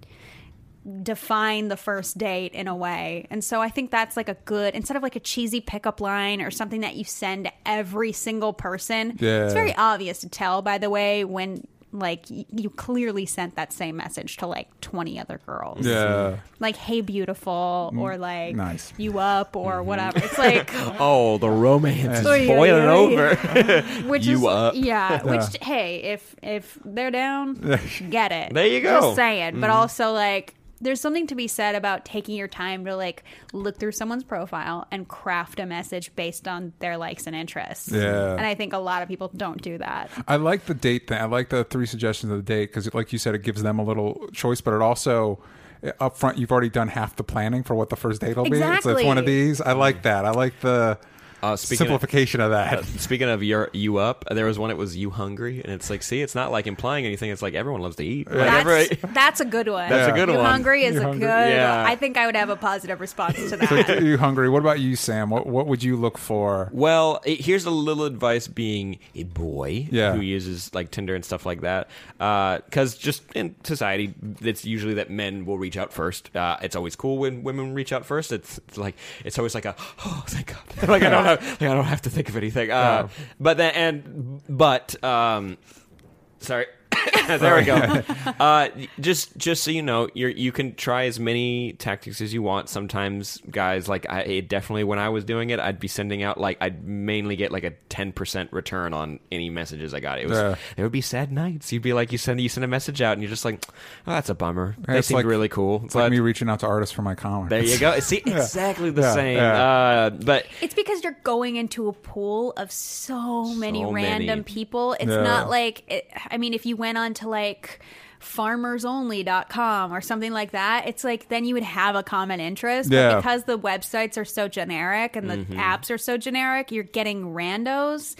define the first date in a way. And so I think that's like a good, instead of like a cheesy pickup line or something that you send to every single person. Yeah. It's very obvious to tell, by the way, when like y- you clearly sent that same message to like twenty other girls. Yeah. Like, hey, beautiful, or like, nice. you up, or whatever. It's like, Oh, the romance is Oh, yeah, boiling yeah, over. which You is, up. yeah, which, hey, if if they're down, get it. There you go. Just saying. Mm-hmm. But also, like, there's something to be said about taking your time to, like, look through someone's profile and craft a message based on their likes and interests. Yeah. And I think a lot of people don't do that. I like the date thing. I like the three suggestions of the date because, like you said, it gives them a little choice, but it also up front you've already done half the planning for what the first date will be. It's, it's one of Exactly. these. I like that. I like the Uh, speaking of, simplification of, that. uh, speaking of your you up, there was one. It was you hungry, and it's like, see, it's not like implying anything. It's like everyone loves to eat. Like, That's, every- that's a good one. That's a good you one. hungry is You a hungry? good Yeah. one. I think I would have a positive response to So, that. you hungry? What about you, Sam? What what would you look for? Well, it, here's a little advice being a boy Yeah. who uses like Tinder and stuff like that. Because just in society, it's usually that men will reach out first. Uh, it's always cool when women reach out first. It's, it's like it's always like a oh thank God, like I don't have like, I don't have to think of anything. Uh, But then and but um, sorry. There we go. Uh, just, just so you know, you you can try as many tactics as you want. Sometimes, guys, like I it definitely when I was doing it, I'd be sending out like I'd mainly get like a ten percent return on any messages I got. It was Yeah. there would be sad nights. You'd be like you send you send a message out and you're just like, oh, that's a bummer. They It's seemed like- really cool. It's but like me reaching out to artists for my comics. there you go. See, exactly the Yeah, same. yeah. Uh, but It's because you're going into a pool of so many So random many. people. It's Yeah. not like, it, I mean, if you went on to like farmers only dot com or something like that, it's like then you would have a common interest. Yeah. But because the websites are so generic and the Mm-hmm. apps are so generic, you're getting randos.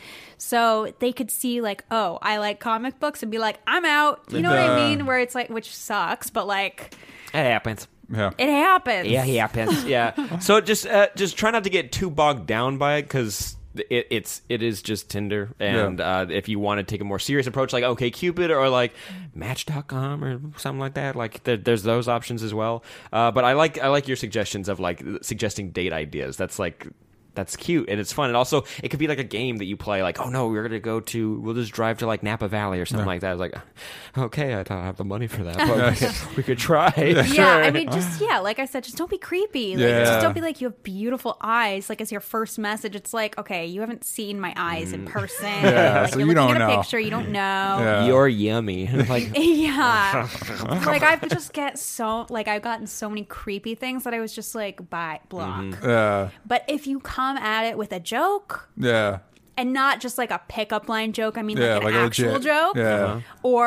So they could see like, oh, I like comic books and be like, I'm out. You know what I Yeah. mean? Where it's like, which sucks, but like, it happens. Yeah. it happens. Yeah, he happens. Yeah. So just uh, just try not to get too bogged down by it because it, it's it is just Tinder, and Yeah. uh, if you want to take a more serious approach, like OkCupid or like Match dot com or something like that, like there, there's those options as well. Uh, but I like I like your suggestions of like suggesting date ideas. That's like. That's cute and it's fun, and also it could be like a game that you play. Like, oh no, we're gonna go to, we'll just drive to like Napa Valley or something like that. It's like, okay, I don't have the money for that, but we, could, we could try. Yeah, Sure. I mean, just yeah, like I said, just don't be creepy. Like, Yeah. just don't be like you have beautiful eyes. Like as your first message, it's like, okay, you haven't seen my eyes Mm. in person. Yeah, like, so you're you looking don't at a know. picture, you don't know. Yeah. You're yummy. Like, Yeah, like I just get so like I've gotten so many creepy things that I was just like, bye, block. Mm-hmm. Yeah. But if you come at it with a joke Yeah. and not just like a pickup line joke, I mean Yeah, like an like a actual legit- joke, yeah. or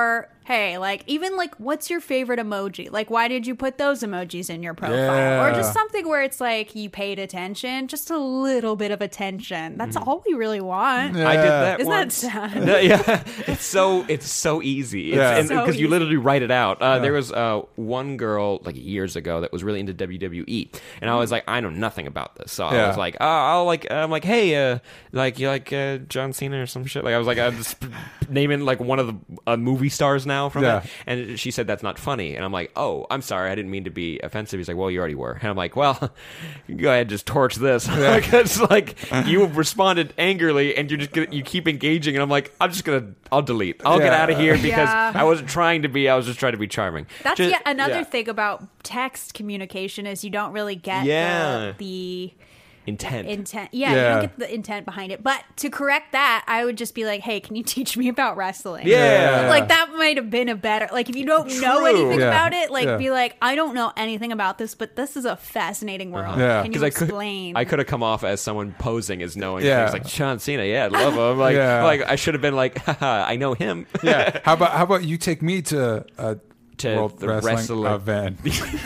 hey, like, even like, what's your favorite emoji? Like, why did you put those emojis in your profile? Yeah. Or just something where it's like you paid attention, just a little bit of attention. That's all we really want. Yeah. I did that Isn't that once. sad? No, yeah, it's so it's so easy. It's, Yeah. and So because you easy. literally write it out. Uh, There was uh, one girl like years ago that was really into W W E, and I was like, I know nothing about this, so I Yeah. was like, oh, I'll like, I'm like, hey, uh, like you like uh, John Cena or some shit. Like I was like, I'm just naming like one of the uh, movie stars now from Yeah. it, and she said that's not funny, and I'm like, oh, I'm sorry, I didn't mean to be offensive. He's like, well, you already were, and I'm like, well, go ahead, just torch this, because like you responded angrily, and you're just gonna, you keep engaging, and I'm like, I'm just gonna, I'll delete, I'll get Yeah. out of here because Yeah. I wasn't trying to be, I was just trying to be charming. That's Just- yet another yeah. thing about text communication is you don't really get Yeah. the, the intent. intent. Yeah, you Yeah. don't get the intent behind it. But to correct that, I would just be like, hey, can you teach me about wrestling? Yeah. Like, that might have been a better, like, if you don't know True. anything Yeah. about it, like, Yeah. be like, I don't know anything about this, but this is a fascinating world. Yeah. Can you Because I could, explain? I could have come off as someone posing as knowing Yeah. things like John Cena. Yeah, I love him. Like, Yeah. like I should have been like, haha, I know him. Yeah. How about how about you take me to a To World the Wrestling wrestling- event?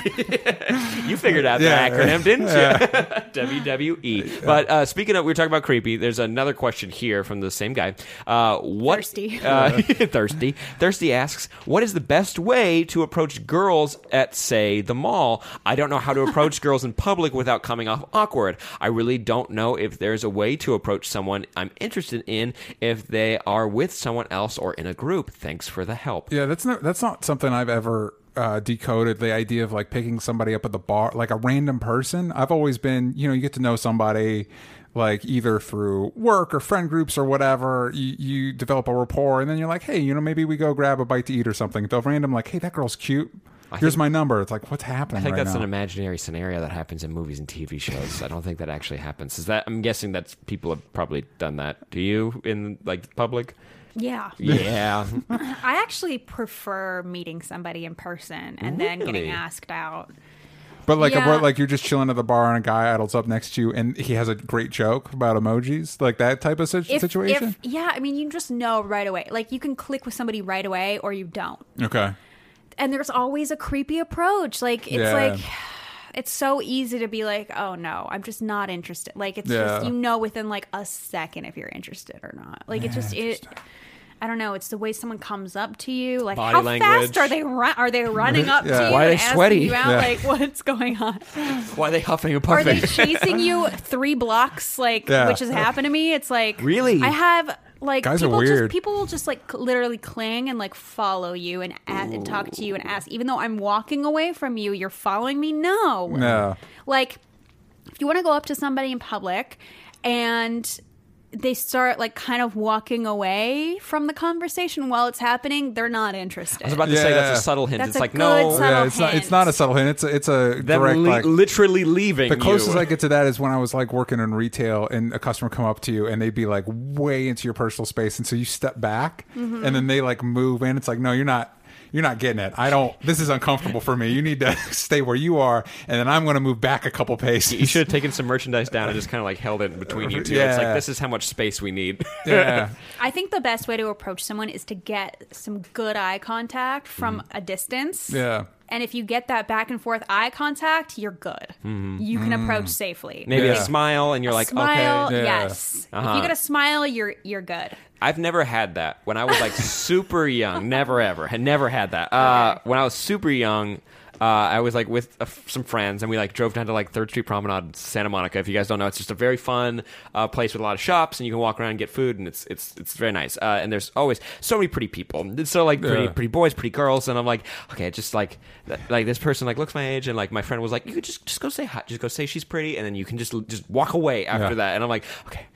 You figured out Yeah. the acronym, didn't you? W W E. But uh, speaking of, we were talking about creepy. There's another question here from the same guy. Uh, what, Thirsty. Uh, thirsty. Thirsty asks, what is the best way to approach girls at, say, the mall? I don't know how to approach girls in public without coming off awkward. I really don't know if there's a way to approach someone I'm interested in if they are with someone else or in a group. Thanks for the help. Yeah, that's not that's not something I've ever uh, decoded. The idea of like picking somebody up at the bar, like a random person. I've always been, you know, you get to know somebody like either through work or friend groups or whatever. You, you develop a rapport, and then you're like, hey, you know, maybe we go grab a bite to eat or something. The random, like, hey, that girl's cute. Here's think- my number. It's like, what's happening I think right that's now? an imaginary scenario that happens in movies and T V shows. I don't think that actually happens. Is that? I'm guessing that's people have probably done that. Do you in like public? yeah. Yeah. I actually prefer meeting somebody in person and then Really? getting asked out. But like, Yeah. a, like you're just chilling at the bar and a guy idles up next to you and he has a great joke about emojis, like that type of sit- If, situation. if yeah, I mean, you just know right away. Like, you can click with somebody right away or you don't. Okay. And there's always a creepy approach. Like, it's Yeah. like, it's so easy to be like, oh no, I'm just not interested. Like, it's Yeah. just, you know, within like a second if you're interested or not. Like, it's just, it, I don't know. It's the way someone comes up to you. Like, Body how language. fast are they run? Are they running up Yeah. to you? Why are they and asking sweaty? You out? Yeah. Like, what's going on? Why are they huffing and Are they puffing? chasing you three blocks? Like, Yeah. which has happened to me. It's like, Really? I have like Guys are people weird. just people will just like c- literally cling and like follow you and ask, and talk to you and ask, even though I'm walking away from you, you're following me. No, No. like if you want to go up to somebody in public and they start like kind of walking away from the conversation while it's happening, they're not interested. I was about to say Yeah. that's a subtle hint. That's it's a like good no, subtle Yeah, it's not. It's not a hint. subtle hint. It's a, it's a them direct li- like. literally leaving. The closest you. I get to that is when I was like working in retail and a customer come up to you and they'd be like way into your personal space, and so you step back Mm-hmm. and then they like move in. It's like, no, you're not. You're not getting it. I don't. This is uncomfortable for me. You need to stay where you are, and then I'm going to move back a couple paces. You should have taken some merchandise down and just kind of like held it between you two. It's Yeah. like this is how much space we need. Yeah. I think the best way to approach someone is to get some good eye contact from a distance. Yeah. And if you get that back and forth eye contact, you're good. You can approach safely. Maybe Yeah. a smile, and you're like, smile, okay. Yeah. yes. If Uh-huh. you get a smile, you're you're good. I've never had that. When I was like super young, never ever, had never had that. Uh, Okay. When I was super young, uh, I was like with uh, some friends, and we like drove down to like Third Street Promenade, Santa Monica. If you guys don't know, it's just a very fun uh, place with a lot of shops, and you can walk around and get food, and it's it's it's very nice. Uh, and there's always so many pretty people, so like pretty Yeah. pretty boys, pretty girls, and I'm like, okay, just like th- like this person like looks my age, and like my friend was like, you could just just go say hi, just go say she's pretty, and then you can just just walk away after Yeah. that, and I'm like, okay.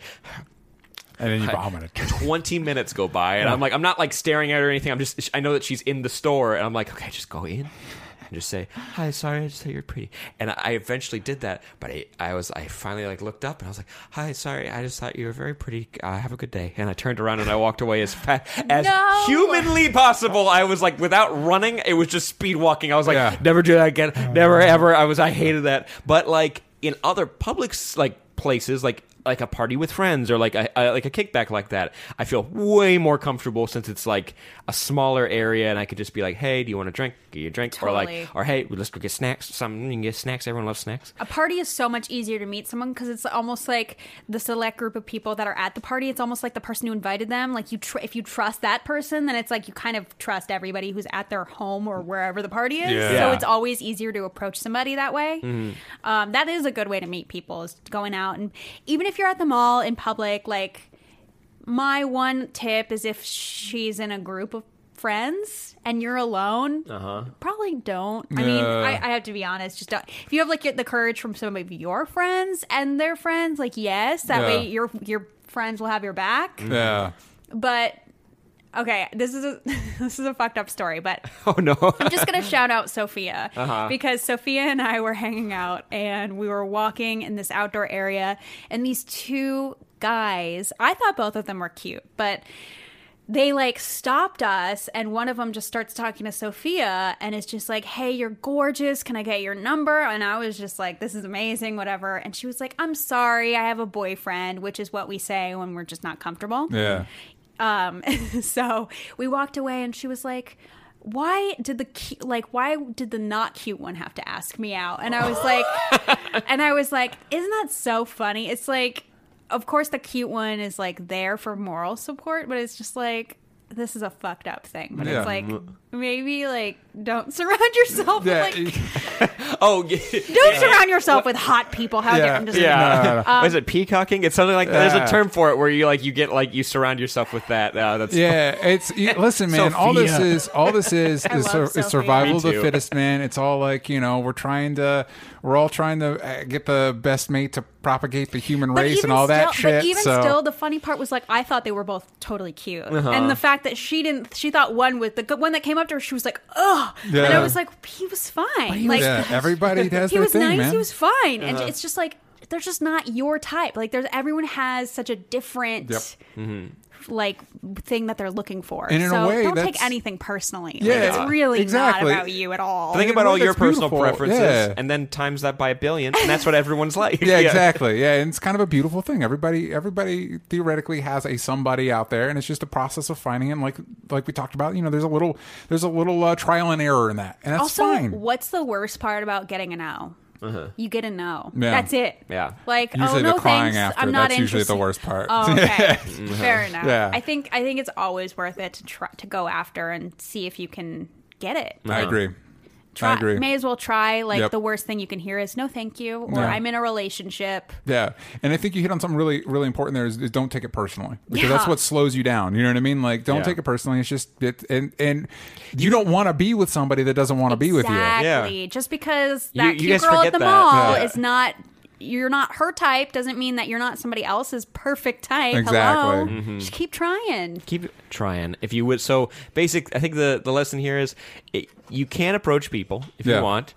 And then you vomited. twenty minutes go by, and I'm like, I'm not like staring at her or anything. I'm just, I know that she's in the store, and I'm like, okay, just go in and just say, hi, sorry, I just thought you're pretty. And I I eventually did that, but I, I was, I finally like looked up and I was like, hi, sorry, I just thought you were very pretty. Uh, have a good day. And I turned around and I walked away as fast as No! humanly possible. I was like, without running, it was just speed walking. I was like, Yeah. never do that again, never ever. I was, I hated that. But like in other public like places, like like a party with friends or like a, a like a kickback like that, I feel way more comfortable since it's like a smaller area and I could just be like, hey, do you want a drink? Get you a drink, Totally. or like, or hey, let's go get snacks. Some you can get snacks. Everyone loves snacks. A party is so much easier to meet someone because it's almost like the select group of people that are at the party. It's almost like the person who invited them. Like you, tr- if you trust that person, then it's like you kind of trust everybody who's at their home or wherever the party is. Yeah. So Yeah. it's always easier to approach somebody that way. Mm-hmm. Um, that is a good way to meet people, is going out. And even if you're at the mall in public, like my one tip is if she's in a group of friends and you're alone, Uh-huh. probably don't. I mean, Yeah. I, I have to be honest. Just don't. If you have like the courage from some of your friends and their friends, like yes, that Yeah. way your your friends will have your back. Yeah. But okay, this is a this is a fucked up story, but Oh no. I'm just gonna shout out Sophia Uh-huh. because Sophia and I were hanging out and we were walking in this outdoor area, and these two guys, I thought both of them were cute, but they like stopped us, and one of them just starts talking to Sophia and is just like, hey, you're gorgeous, can I get your number? And I was just like, this is amazing, whatever. And she was like, I'm sorry, I have a boyfriend, which is what we say when we're just not comfortable. Yeah. Um, so we walked away, and she was like, why did the cu- like why did the not cute one have to ask me out? And I was like, and I was like, isn't that so funny? It's like, of course the cute one is like there for moral support, but it's just like, this is a fucked up thing. But Yeah. it's like, maybe like don't surround yourself Yeah. with like Oh, yeah. don't surround yourself with hot people. How dare Yeah. I'm just Yeah. No, no, no. Um, What is it, peacocking? It's something like that. There's Yeah. a term for it where you like you get like you surround yourself with that. Uh, that's Yeah, it's you, listen, man. All this Sophia. is all this is I is, love sur- is Sophia. survival Me of the too. fittest, man. It's all like, you know, we're trying to, we're all trying to uh, get the best mate to propagate the human But race even and all that still, shit. But even so still, the funny part was like I thought they were both totally cute, Uh-huh. and the fact that she didn't, she thought one with the one that came up to her, she was like, "Ugh," Yeah. and I was like, "He was fine. Like yeah, everybody has he their was thing, nice. man. He was fine." And Uh-huh. it's just like they're just not your type. Like there's everyone has such a different. Yep. Like thing that they're looking for, And in a so way, don't that's- take anything personally. Yeah, like, it's really exactly. not about you at all. Think in a about way, all your that's personal beautiful. preferences, Yeah. and then times that by a billion, and that's what everyone's like. yeah, exactly. Yeah, and it's kind of a beautiful thing. Everybody, everybody theoretically has a somebody out there, and it's just a process of finding him. Like, like we talked about. You know, there's a little, there's a little uh, trial and error in that, and that's also, fine. what's the worst part about getting a no? You get a no. Yeah. That's it. Yeah. Like, Usually oh no, the crying thanks. after. I'm not That's usually the interested. worst part. Oh, okay. Fair enough. Yeah. I think I think it's always worth it to try to go after and see if you can get it. I agree. Try, I agree. May as well try. Like Yep. the worst thing you can hear is no, thank you, or Yeah. I'm in a relationship. Yeah, and I think you hit on something really, really important there. Is, is don't take it personally, because that's Yeah. what slows you down. You know what I mean? Like, don't Yeah. take it personally. It's just it, and and you don't want to be with somebody that doesn't want to be with you. Exactly. Just because You- that you cute guys girl at forget the that. mall Yeah. is not. You're not her type doesn't mean that you're not somebody else's perfect type. Exactly. Hello. Mm-hmm. Just keep trying. Keep trying if you would. So basic. I think the the lesson here is it, you can approach people if Yeah. you want.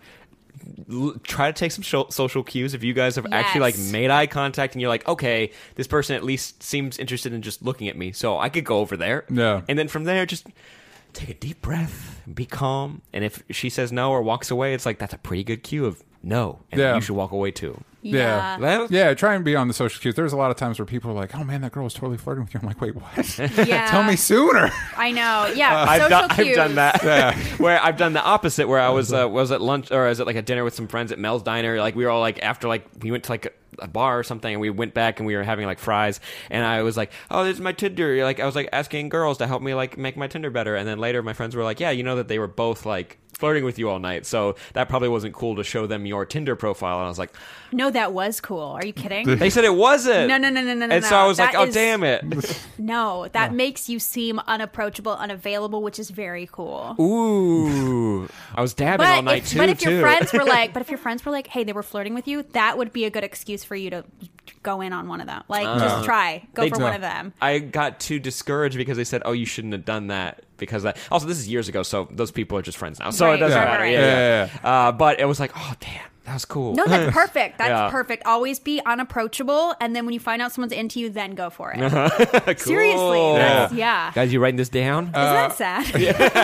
L- try to take some sho- social cues. If you guys have actually like Yes. made eye contact and you're like, okay, this person at least seems interested in just looking at me, so I could go over there. Yeah. And then from there, just take a deep breath, be calm, and if she says no or walks away, it's like that's a pretty good cue of no, and Yeah. you should walk away too. Yeah. Well, Yeah, try and be on the social cues. There's a lot of times where people are like, "Oh man, that girl was totally flirting with you." I'm like, "Wait, what? Yeah. Tell me sooner." I know. Yeah. Uh, I've social done, I've cues. done that. Yeah. Where I've done the opposite. Where I was uh, was at lunch or I was at like a dinner with some friends at Mel's Diner. Like we were all like after like we went to like a, a bar or something, and we went back and we were having like fries. And I was like, "Oh, this is my Tinder." Like I was like asking girls to help me like make my Tinder better. And then later, my friends were like, "Yeah, you know that they were both like flirting with you all night, so that probably wasn't cool to show them your Tinder profile." And I was like, No, that was cool. Are you kidding? "They said it wasn't." No, no, no, no, no, And no. so I was like, That "Oh, is- damn it." No, that makes you seem unapproachable, unavailable, which is very cool. Ooh, I was dabbing all But night if, too. but if your too. friends were like, but if your friends were like, hey, they were flirting with you, that would be a good excuse for you to go in on one of them. Like, just try, go They for do. one of them. I got too discouraged because they said, "Oh, you shouldn't have done that." Because that. Also, this is years ago, so those people are just friends now, so Right, it doesn't right, matter. right. Yeah, Yeah, yeah. yeah, Uh, but it was like, oh damn, that was cool. No, that's perfect. That's Yeah. perfect. Always be unapproachable, and then when you find out someone's into you, then go for it. Cool. Seriously, that's, yeah. Guys, you writing this down? Isn't that sad?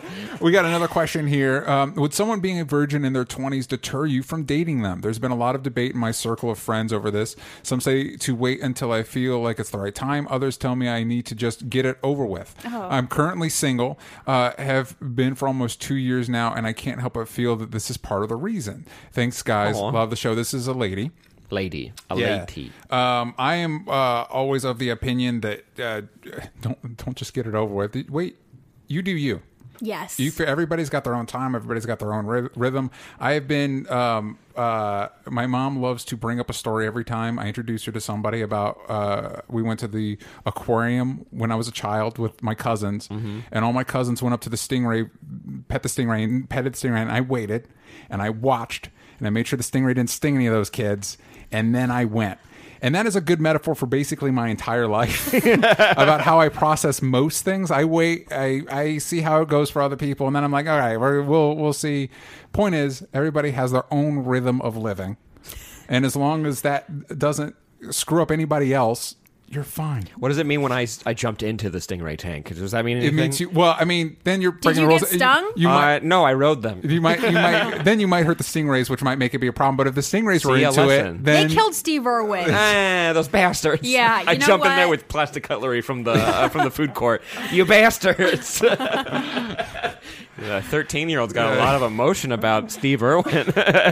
We got another question here. Um, would someone being a virgin in their twenties deter you from dating them? There's been a lot of debate in my circle of friends over this. Some say to wait until I feel like it's the right time. Others tell me I need to just get it over with. Oh. I'm currently single, uh, have been for almost two years now, and I can't help but feel that this is part of the reason. Thanks, guys. Aw. Love the show. This is a lady. Lady. A Yeah. lady. Um, I am uh, always of the opinion that uh, don't don't just get it over with. Wait, you do you. Yes. You, everybody's got their own time. Everybody's got their own ry- rhythm. I have been. Um, uh, my mom loves to bring up a story every time I introduce her to somebody about. Uh, we went to the aquarium when I was a child with my cousins, Mm-hmm. and all my cousins went up to the stingray, pet the stingray, and petted the stingray, and I waited, and I watched, and I made sure the stingray didn't sting any of those kids, and then I went. And that is a good metaphor for basically my entire life about how I process most things. I wait, I, I see how it goes for other people, and then I'm like, all right, we're, we'll we'll see. Point is, everybody has their own rhythm of living, and as long as that doesn't screw up anybody else, you're fine. What does it mean when I, I jumped into the Stingray tank? Does that mean It anything? means you. Well, I mean, then you're breaking you the get rules. stung? You, you might. Uh, no, I rode them. You might, you might, then you might hurt the stingrays, which might make it be a problem. But if the stingrays were See, a into lesson. it, they then killed Steve Irwin. Ah, those bastards! Yeah, you I know jump in there what? with plastic cutlery from the uh, from the food court. You bastards! The thirteen-year-old's got a lot of emotion about Steve Irwin.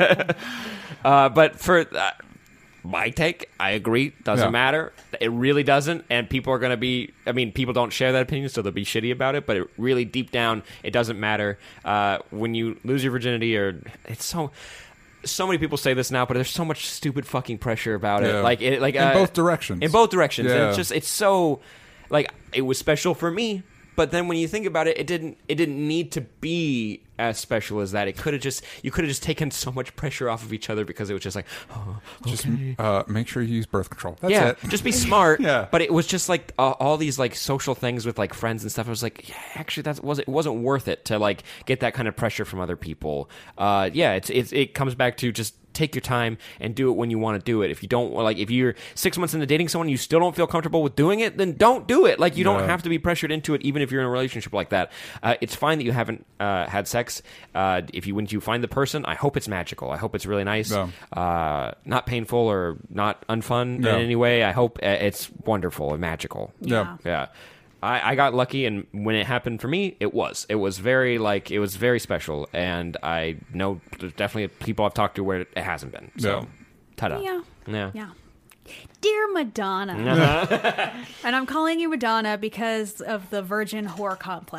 uh, but for uh, my take, I agree. Doesn't Yeah. matter. It really doesn't. And people are going to be. I mean, people don't share that opinion, so they'll be shitty about it. But it really, deep down, it doesn't matter. Uh, when you lose your virginity, or it's so. So many people say this now, but there's so much stupid fucking pressure about Yeah. it. Like, it, like In uh, both directions. In both directions, and Yeah. it's just it's so like it was special for me. But then when you think about it, it didn't it didn't need to be as special as that. It could have just you could have just taken so much pressure off of each other because it was just like, oh, okay. just uh, make sure you use birth control. That's yeah, it. just be smart. Yeah. But it was just like uh, all these like social things with like friends and stuff. I was like, yeah, actually, that was it wasn't worth it to like get that kind of pressure from other people. Uh, yeah, it's, it's it comes back to just take your time and do it when you want to do it. If you don't like, if you're six months into dating someone, you still don't feel comfortable with doing it, then don't do it. Like you don't Yeah. have to be pressured into it, even if you're in a relationship like that. Uh, it's fine that you haven't uh, had sex. Uh, if you when you find the person, I hope it's magical. I hope it's really nice, Yeah. uh, not painful or not unfun Yeah. in any way. I hope uh, it's wonderful and magical. Yeah. Yeah. I, I got lucky, and when it happened for me, it was. It was very, like, it was very special, and I know there's definitely people I've talked to where it hasn't been. So, Yeah. ta-da. Yeah. Yeah. Yeah. Dear Madonna. Uh-huh. And I'm calling you Madonna because of the virgin whore complex.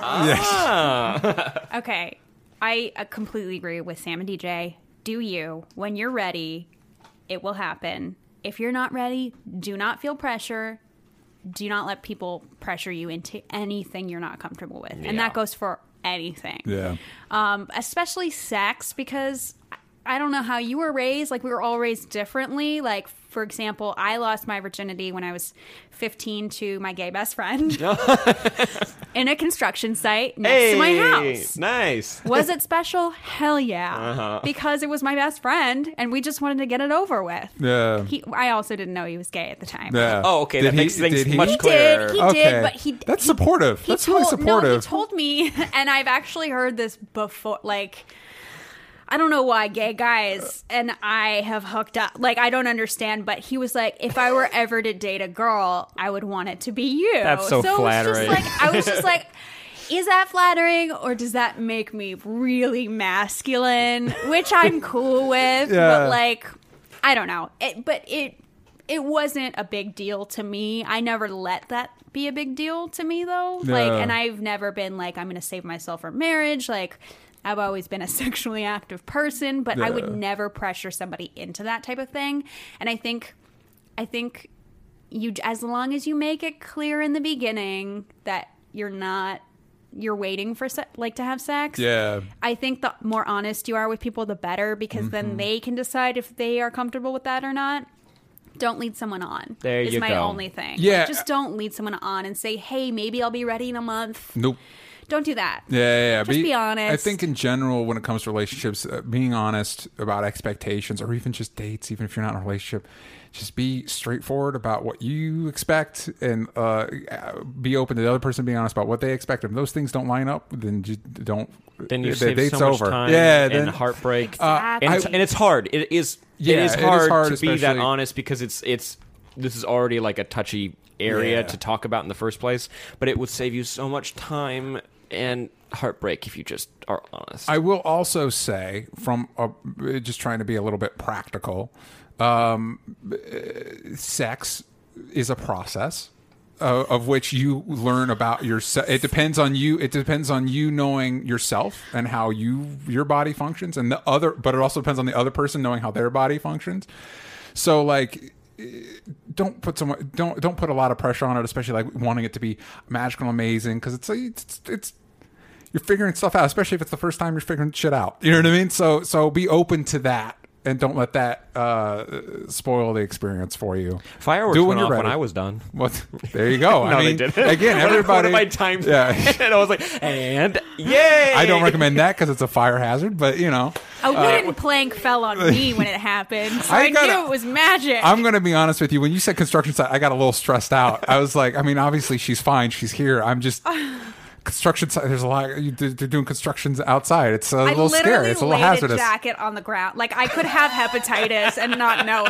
Ah. Okay. I uh, completely agree with Sam and D J. Do you. When you're ready, it will happen. If you're not ready, do not feel pressure. Do not let people pressure you into anything you're not comfortable with. Yeah. And that goes for anything. Yeah. Um, especially sex, because I don't know how you were raised. Like, we were all raised differently. Like, for example, I lost my virginity when I was fifteen to my gay best friend in a construction site next Hey, to my house. nice. Was it special? Hell yeah. Uh-huh. Because it was my best friend, and we just wanted to get it over with. Yeah. He, I also didn't know he was gay at the time. Yeah. Oh, okay, Did that he- makes things did he? much He clearer. did. He Okay. did, but he That's he- supportive. he That's really told- supportive. No, he told me, and I've actually heard this before. Like, I don't know why gay guys and I have hooked up. Like, I don't understand, but he was like, if I were ever to date a girl, I would want it to be you. That's so It was flattering. just like, I was just like, is that flattering, or does that make me really masculine? Which I'm cool with, Yeah. but like, I don't know. It, but it it wasn't a big deal to me. I never let that be a big deal to me, though. Like, Yeah. and I've never been like, I'm going to save myself for marriage. Like, I've always been a sexually active person, but I would Yeah. never pressure somebody into that type of thing. And I think, I think you, as long as you make it clear in the beginning that you're not, you're waiting for se- like to have sex. Yeah. I think the more honest you are with people, the better, because Mm-hmm. then they can decide if they are comfortable with that or not. Don't lead someone on. There is you my go. only thing. Yeah. Just don't lead someone on and say, hey, maybe I'll be ready in a month. Nope. don't do that. Yeah, yeah, yeah. Just be honest. I think in general, when it comes to relationships, uh, being honest about expectations, or even just dates, even if you're not in a relationship, just be straightforward about what you expect, and uh, be open to the other person being honest about what they expect. If those things don't line up, then just don't. Then you the save date's so much over. time yeah, and then, heartbreak. Exactly. and, it's, and it's hard. It is. Yeah, it is it is hard, hard, to be that especially- honest because it's it's. This is already like a touchy area Yeah. to talk about in the first place, but it would save you so much time and heartbreak if you just are honest. I will also say, from a, just trying to be a little bit practical, um, sex is a process. Uh, of which you learn about yourself. It depends on you. It depends on you knowing yourself and how you your body functions, and the other. But it also depends on the other person knowing how their body functions. So, like, don't put someone don't don't put a lot of pressure on it, especially like wanting it to be magical and amazing, because it's, it's it's you're figuring stuff out, especially if it's the first time you're figuring shit out. You know what I mean? So so be open to that. And don't let that uh, spoil the experience for you. Fireworks Do it went when off you're when ready. I was done. What? There you go. No, I mean, they didn't. Again, One of- everybody. One of my times. Yeah. And I was like, and yay! I don't recommend that because it's a fire hazard. But you know, A wooden plank fell on me when it happened, so I I, gotta- knew it was magic. I'm going to be honest with you. When you said construction site, I got a little stressed out. I was like, I mean, obviously she's fine. She's here. I'm just. Construction site. There's a lot. You, they're doing constructions outside. It's a I little literally scary. It's a little laid hazardous. a jacket on the ground. Like I could have hepatitis and not know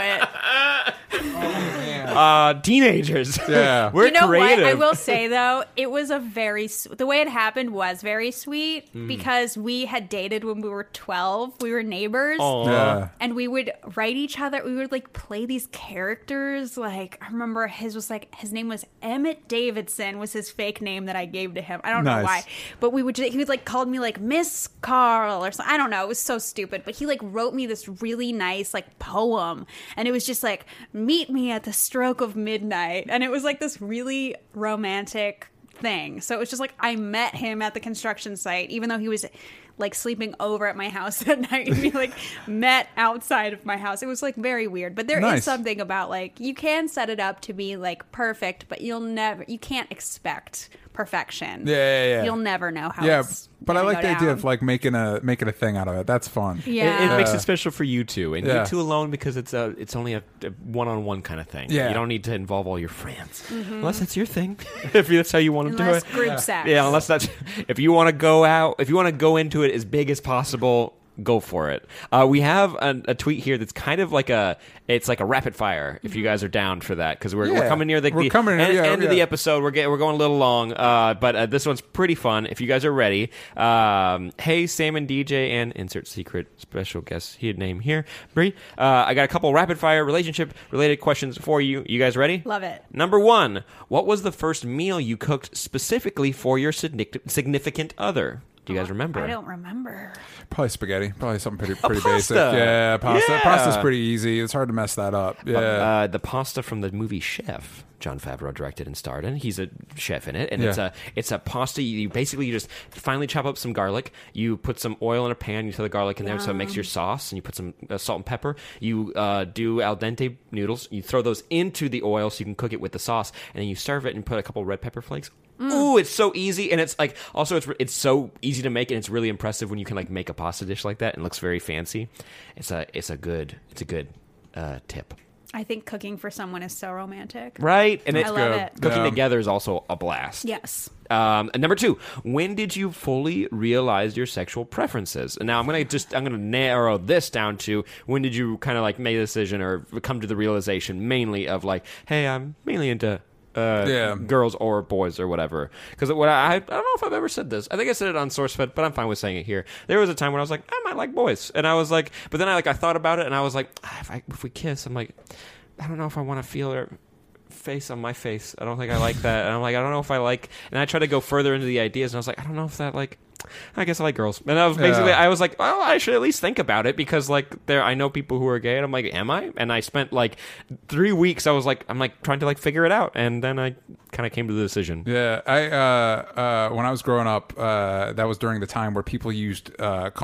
it. Uh, teenagers. Yeah. We're You know creative. what? I will say though, it was a very s- the way it happened was very sweet Mm. because we had dated when we were twelve. We were neighbors. Aw. Yeah. And we would write each other. We would like play these characters. Like I remember his was like his name was Emmett Davidson was his fake name that I gave to him. I don't Nice. know why, but we would. He would like called me like Miss Carl or something. I don't know. It was so stupid. But he like wrote me this really nice like poem, and it was just like meet me at the stroke of midnight, and it was like this really romantic thing. So it was just like I met him at the construction site, even though he was like sleeping over at my house that night. We like met outside of my house. It was like very weird, but there is Nice. something about like you can set it up to be like perfect, but you'll never you can't expect perfection. Yeah, yeah, yeah. You'll never know how. Yeah, it's but I gonna like go the idea down. of like making a making a thing out of it. That's fun. Yeah. It, it makes Uh, it special for you two, and yeah. you two alone because it's a it's only a, a one-on-one kind of thing. Yeah. You don't need to involve all your friends unless that's your thing. If that's how you want to do Unless it. group sex. Yeah, unless that's if you want to go out, if you want to go into it as big as possible, go for it. Uh, we have a, a tweet here that's kind of like a it's like a rapid fire. If you guys are down for that, because we're, we're Yeah. coming near the, We're the coming- end, yeah, end of the yeah. episode. We're getting we're going a little long, uh, but uh, this one's pretty fun. If you guys are ready, um, hey Sam and D J and insert secret special guest he name here, Bree. Uh, I got a couple rapid fire relationship related questions for you. You guys ready? Love it. Number one, what was the first meal you cooked specifically for your signic- significant other? Do you guys remember? I don't remember. Probably spaghetti. Probably something pretty pretty pasta. basic. Yeah, pasta. Yeah. Pasta's pretty easy. It's hard to mess that up. Yeah. Uh, the pasta from the movie Chef, Jon Favreau directed and starred in. He's a chef in it, and it's Yeah. a it's a pasta. You, you basically you just finely chop up some garlic. You put some oil in a pan. You throw the garlic in there, so it makes your sauce. And you put some uh, salt and pepper. You uh, do al dente noodles. You throw those into the oil so you can cook it with the sauce, and then you serve it and put a couple red pepper flakes. Ooh, it's so easy, and it's like also it's it's so easy to make, and it's really impressive when you can like make a pasta dish like that and it looks very fancy. It's a it's a good it's a good uh, tip. I think cooking for someone is so romantic. Right, and I it, love good. it. cooking Yeah. together is also a blast. Yes. Um, and number two, when did you fully realize your sexual preferences? And now I'm gonna just I'm gonna narrow this down to when did you kind of like make a decision or come to the realization mainly of like, hey, I'm mainly into. Uh, Yeah. girls or boys or whatever. Because what I, I don't know if I've ever said this. I think I said it on SourceFed, but I'm fine with saying it here. There was a time when I was like, I might like boys, and I was like, but then I like I thought about it, and I was like, ah, if, I, if we kiss, I'm like, I don't know if I want to feel her face on my face. I don't think I like that. And I'm like, I don't know if I like. And I tried to go further into the ideas, and I was like, I don't know if that like. I guess I like girls. And I was basically, Yeah. I was like, well, I should at least think about it because, like, there, I know people who are gay, and I'm like, am I? And I spent like three weeks. I was like, I'm like trying to like figure it out, and then I kind of came to the decision. Yeah, I uh, uh, when I was growing up, uh, that was during the time where people used uh, calling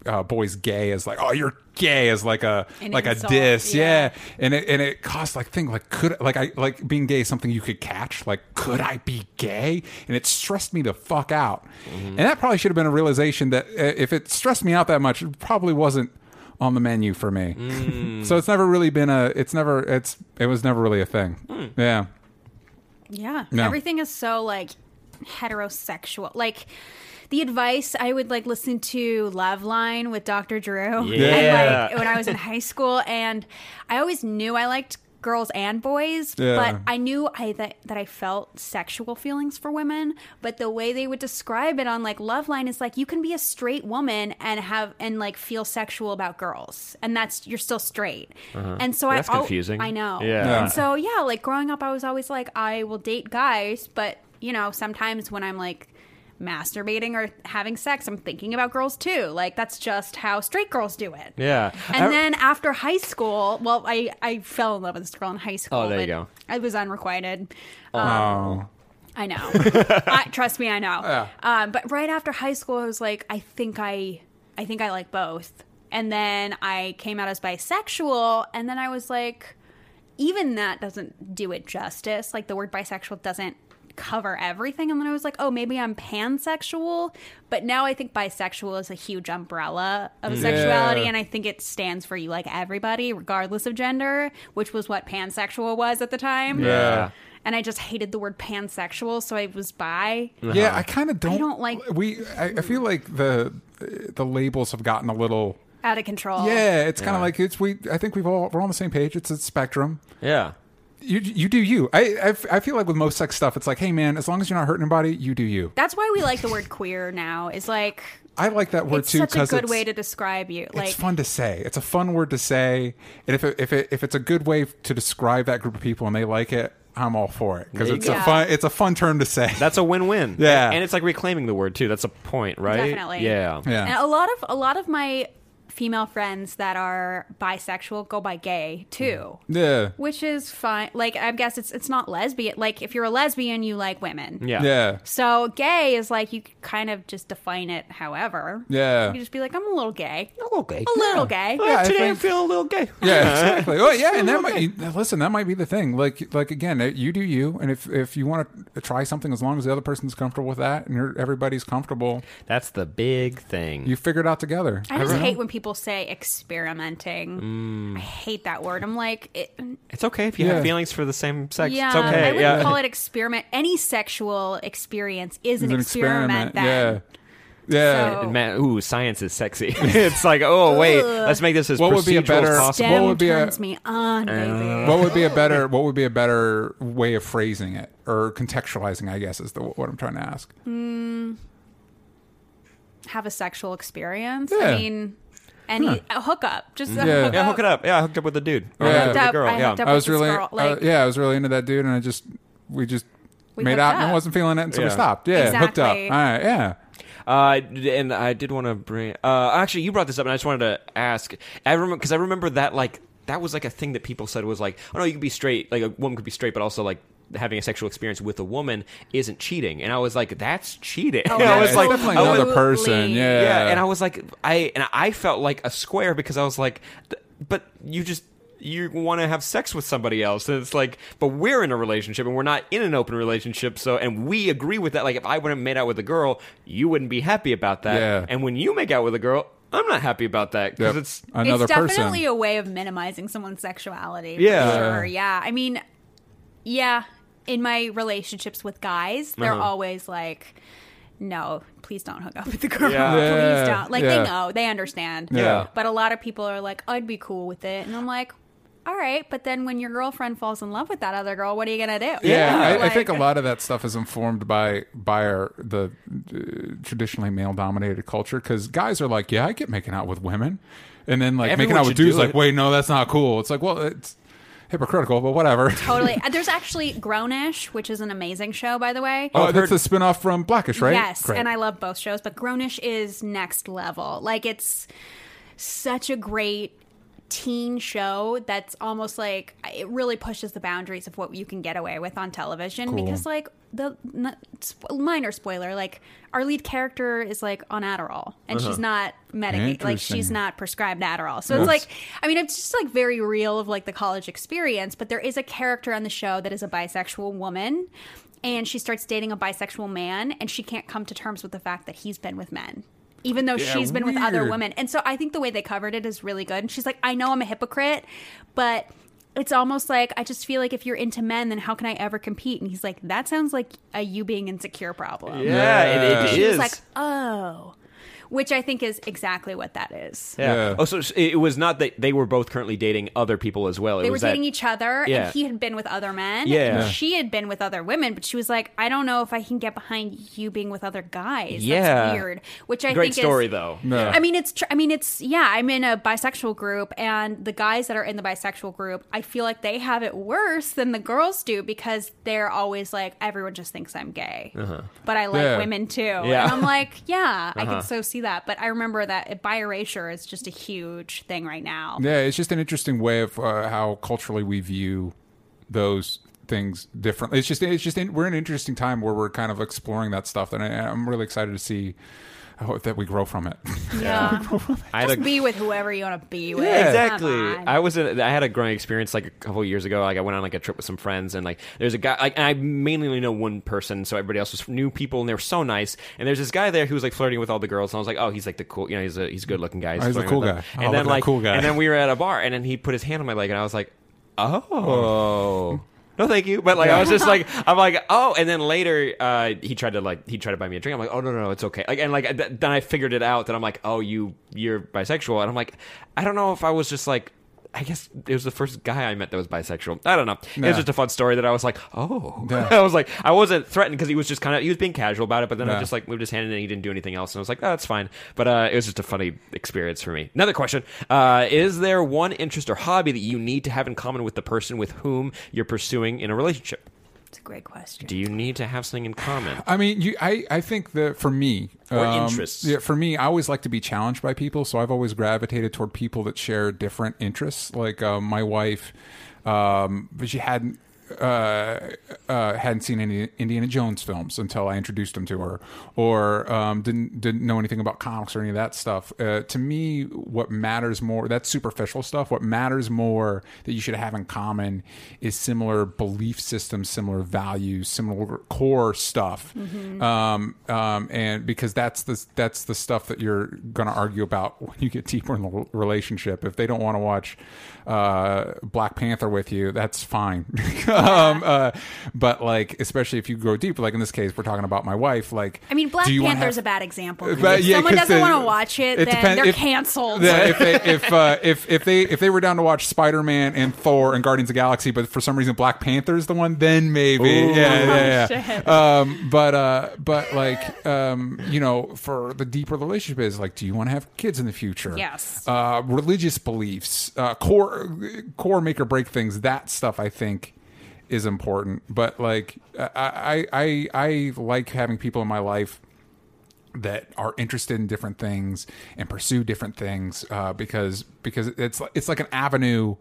uh, boys gay as like, oh, you're gay as like a An like insult, a diss, yeah. yeah. And it and it costs like think like could like I like being gay is something you could catch. Like, could I be gay? And it stressed me the fuck out. Mm-hmm. And that probably should have been a realization that uh, if it stressed me out that much, it probably wasn't on the menu for me. Mm. So it's never really been a. It's never. It's it was never really a thing. Mm. Yeah. Yeah. No. Everything is so like heterosexual. Like the advice I would like listen to Loveline with Doctor Drew. Yeah. And, like when I was in high school, and I always knew I liked girls and boys, Yeah. but I knew I that, that I felt sexual feelings for women. But the way they would describe it on like Loveline is like you can be a straight woman and have and like feel sexual about girls, and that's you're still straight. And so That's I al- confusing. I know. Yeah. Yeah. And so yeah, like growing up, I was always like I will date guys, but you know sometimes when I'm like masturbating or having sex, I'm thinking about girls too. Like that's just how straight girls do it. Yeah. And I- then after high school, well, I, I fell in love with this girl in high school. Oh, there you but go. I was unrequited. Oh. I know. I, trust me, I know. Yeah. Um, but right after high school, I was like, I think I, I think I like both. And then I came out as bisexual, and then I was like, even that doesn't do it justice. Like the word bisexual doesn't cover everything. And then I was like, oh, maybe I'm pansexual. But now I think bisexual is a huge umbrella of sexuality, Yeah. and I think it stands for you like everybody, regardless of gender, which was what pansexual was at the time. Yeah. And I just hated the word pansexual, so I was bi. Yeah, I kind of don't. I don't like- We. I, I feel like the the labels have gotten a little. Out of control. Yeah, it's kind of Yeah. like it's we. I think we've all we're on the same page. It's a spectrum. Yeah. You you do you. I, I f- I feel like with most sex stuff, it's like, hey man, as long as you're not hurting anybody, you do you. That's why we like the word queer now. Is like I like that word it's too such a because good it's, way to describe you. Like it's fun to say. It's a fun word to say, and if it, if it, if it's a good way to describe that group of people and they like it, I'm all for it because There you it's go. a fun it's a fun term to say. That's a win-win. Yeah. And it's like reclaiming the word too. That's a point, right? Definitely. Yeah. yeah. And a lot of a lot of my female friends that are bisexual go by gay too. yeah. Which is fine. Like I guess it's it's not lesbian. Like if you're a lesbian, you like women. Yeah. Yeah. So gay is like you kind of just define it however. Yeah. You can just be like, I'm a little gay. Okay. A little gay. Yeah, I Today think- I'm feeling a little gay. Yeah, exactly. Well, yeah, and that might listen. That might be the thing. Like, like again, you do you, and if if you want to try something, as long as the other person's comfortable with that, and you're, everybody's comfortable, That's the big thing. you figure it out together. I just hate when people say experimenting. I hate that word. I'm like, it, It's okay if you Yeah. have feelings for the same sex. yeah, It's okay. I wouldn't yeah. call it experiment. Any sexual experience is an, It's an experiment. Then. Yeah, yeah. So- And man, ooh, science is sexy. It's like, oh wait, let's make this as What would be a procedural better- as possible. What STEM would be a- turns me on, baby. What would be a better What would be a better way of phrasing it or contextualizing? I guess is the what I'm trying to ask. Have a sexual experience. Yeah. I mean, any a hookup, just a Yeah. hookup. Yeah, hook it up. Yeah, I hooked up with a dude. Or Yeah. with Hooked a up, girl. I yeah. hooked up I was with this really, girl, uh, like- yeah, I was really into that dude, and I just we just We made hooked out, and I up. wasn't feeling it, and so we Yeah. stopped. Yeah, hooked up. All Exactly. right, yeah. Uh, and I did want to bring. Uh, actually, you brought this up, and I just wanted to ask. I remember because I remember that like that was like a thing that people said was like, oh no, you can be straight, like a woman could be straight, but also like having a sexual experience with a woman isn't cheating. And I was like, that's cheating. Oh, I was it's like, definitely I was- another person. Absolutely. Yeah, yeah, and I was like, I and I felt like a square because I was like, th- but you just. You want to have sex with somebody else, and it's like, but we're in a relationship, and we're not in an open relationship. So, and we agree with that. Like, if I wouldn't have made out with a girl, you wouldn't be happy about that. Yeah. And when you make out with a girl, I'm not happy about that because Yep. it's another it's definitely person. a way of minimizing someone's sexuality. for Yeah. sure. Yeah. I mean, yeah. In my relationships with guys, they're Uh-huh. always like, "No, please don't hook up with the girl. Yeah. Please Yeah. don't." Like Yeah. they know, they understand. Yeah. But a lot of people are like, "I'd be cool with it," and I'm like, "All right." But then when your girlfriend falls in love with that other girl, what are you gonna do? Yeah, I, I Like- think a lot of that stuff is informed by by our the uh, traditionally male dominated culture because guys are like, yeah, I get making out with women, and then like making Everyone out with should dudes do like, it. wait, no, that's not cool. It's like, well, it's hypocritical, but whatever. Totally. Uh, There's actually Grownish, which is an amazing show, by the way. Oh, I've that's heard- the spinoff from Blackish, right? Yes, Great. and I love both shows, but Grownish is next level. Like it's such a great teen show that's almost like it really pushes the boundaries of what you can get away with on television. Cool. Because like the not, minor spoiler, like our lead character is like on Adderall and Uh-huh. she's not medicated, like she's Interesting. not prescribed Adderall. So Yes. it's like, I mean, it's just like very real of like the college experience. But there is a character on the show that is a bisexual woman, and she starts dating a bisexual man, and she can't come to terms with the fact that he's been with men, even though Yeah, she's been with other weird. women. And so I think the way they covered it is really good. And she's like, I know I'm a hypocrite, but it's almost like, I just feel like if you're into men, then how can I ever compete? And he's like, that sounds like a you being insecure problem. Yeah, it, it, it She is. was like, oh. Which I think is exactly what that is. Yeah. Yeah. Oh, so it was not that they were both currently dating other people as well. It They were was dating that, each other, Yeah. and he had been with other men. Yeah. And she had been with other women, but she was like, I don't know if I can get behind you being with other guys. Yeah. That's weird. Which I Great think story, is, though. Yeah. I mean, it's. Tr- I mean, it's. Yeah, I'm in a bisexual group, and the guys that are in the bisexual group, I feel like they have it worse than the girls do because they're always like, everyone just thinks I'm gay, but I like Yeah. women too. Yeah. And I'm like, yeah, I Uh-huh. can so see that. But I remember that bi erasure is just a huge thing right now. Yeah, it's just an interesting way of uh, how culturally we view those things differently. It's just it's just in, we're in an interesting time where we're kind of exploring that stuff, and I, I'm really excited to see how, that we grow from it. Yeah. I had Just a, be with whoever you want to be with. Yeah, exactly. Come on. I was in, I had a growing experience like a couple of years ago. Like I went on like a trip with some friends, and like there's a guy. Like I mainly only know one person, so everybody else was new people, and they were so nice. And there's this guy there who was like flirting with all the girls, and I was like, oh, he's like the cool, you know, he's a he's a good looking guy. Oh, he's a flirting cool with them. guy. Oh, And look then at that like cool guy. and then we were at a bar, and then he put his hand on my leg, and I was like, oh. No, thank you. But like, I was just like, I'm like, oh. And then later, uh, he tried to like, he tried to buy me a drink. I'm like, oh no, no, no, it's okay. Like, and like, th- then I figured it out that I'm like, oh, you, you're bisexual. And I'm like, I don't know if I was just like, I guess it was the first guy I met that was bisexual. I don't know. It Yeah. was just a fun story that I was like, oh. Yeah. I was like, I wasn't threatened because he was just kind of, he was being casual about it. But then I Yeah. just like moved his hand and he didn't do anything else. And I was like, oh, that's fine. But uh, it was just a funny experience for me. Another question. Uh, is there one interest or hobby that you need to have in common with the person with whom you're pursuing in a relationship? It's a great question. Do you need to have something in common? I mean, you, I, I think that for me, Or um, interests. Yeah, for me, I always like to be challenged by people, so I've always gravitated toward people that share different interests. Like uh, my wife, um, but she hadn't uh, uh, hadn't seen any Indiana Jones films until I introduced them to her, or um, didn't didn't know anything about comics or any of that stuff. Uh, to me, what matters more, that's superficial stuff. What matters more that you should have in common is similar belief systems, similar values, similar core stuff. Um, um, and because that's the that's the stuff that you're going to argue about when you get deeper in the relationship. If they don't want to watch uh, Black Panther with you, that's fine. um, uh, but like, especially if you go deep, like in this case, we're talking about my wife. Like, I mean, Black do you wanna Panther's have- a bad example. 'cause But, if yeah, someone 'cause doesn't the- want to watch it, it then depends- they're if- canceled. Yeah, if they if uh, if if they if they were down to watch Spider Man and Thor and Guardians of the Galaxy, but for some reason Black Panther's the one, then maybe Ooh. yeah yeah Oh, yeah. shit. Um, but uh, but like um, you know, for the deeper the relationship is, like, do you want to have kids in the future? Yes. Uh, religious beliefs, uh, core core make or break things. That stuff I think is important. But like I I I, I like having people in my life that are interested in different things and pursue different things uh, because because it's it's like an avenue.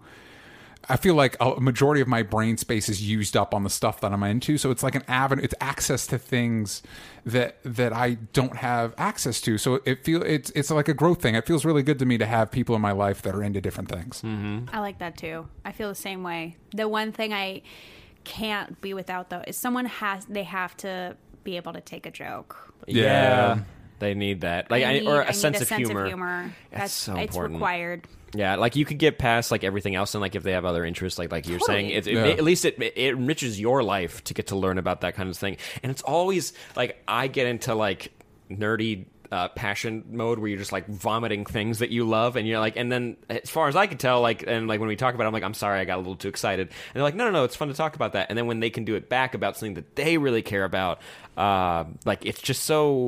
I feel like a majority of my brain space is used up on the stuff that I'm into, so it's like an avenue. It's access to things that that I don't have access to. So it feel it's it's like a growth thing. It feels really good to me to have people in my life that are into different things. I like that too. I feel the same way. The one thing I can't be without though is someone has they have to be able to take a joke. Yeah. They need that. Like I I- need, or I a need sense, a of, sense humor. of humor. That's That's so it's important. required. Yeah, like you could get past like everything else, and like if they have other interests, like like you're Totally. saying, it, it, Yeah. at least it, it enriches your life to get to learn about that kind of thing. And it's always like I get into like nerdy uh, passion mode where you're just like vomiting things that you love, and you're like, and then as far as I can tell, like and like when we talk about it, I'm like, I'm sorry, I got a little too excited, and they're like, no, no, no, it's fun to talk about that. And then when they can do it back about something that they really care about, uh, like it's just so.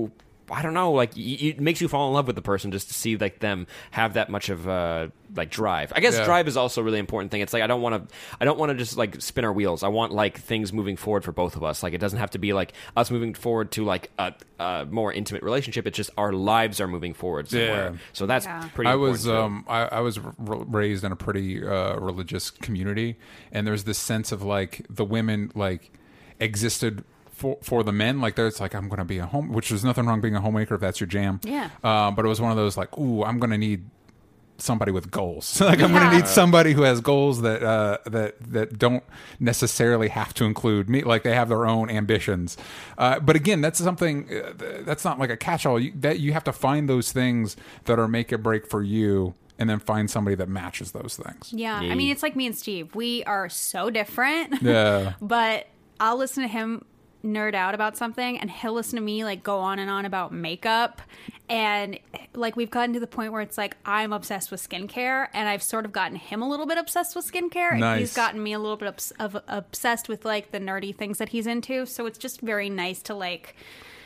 I don't know, like y- it makes you fall in love with the person just to see like them have that much of uh, like drive. I guess Yeah. drive is also a really important thing. It's like I don't want to, I don't want to just like spin our wheels. I want like things moving forward for both of us. Like it doesn't have to be like us moving forward to like a, a more intimate relationship. It's just our lives are moving forward somewhere. Yeah. So that's Yeah. pretty. I important was too. um I, I was r- raised in a pretty uh, religious community, and there's this sense of like the women like existed for for the men. Like there's like I'm going to be a home, which there's nothing wrong being a homemaker if that's your jam. Yeah. Uh, but it was one of those like, ooh, I'm going to need somebody with goals. Like I'm going Yeah. to need somebody who has goals that uh, that that don't necessarily have to include me. Like they have their own ambitions. Uh, but again, that's something uh, that's not like a catch-all. You, that you have to find those things that are make or break for you, and then find somebody that matches those things. Yeah. Yeah. I mean, it's like me and Steve. We are so different. Yeah. But I'll listen to him nerd out about something, and he'll listen to me like go on and on about makeup. And like we've gotten to the point where it's like I'm obsessed with skincare, and I've sort of gotten him a little bit obsessed with skincare, and Nice. he's gotten me a little bit obs- of obsessed with like the nerdy things that he's into. So it's just very nice to like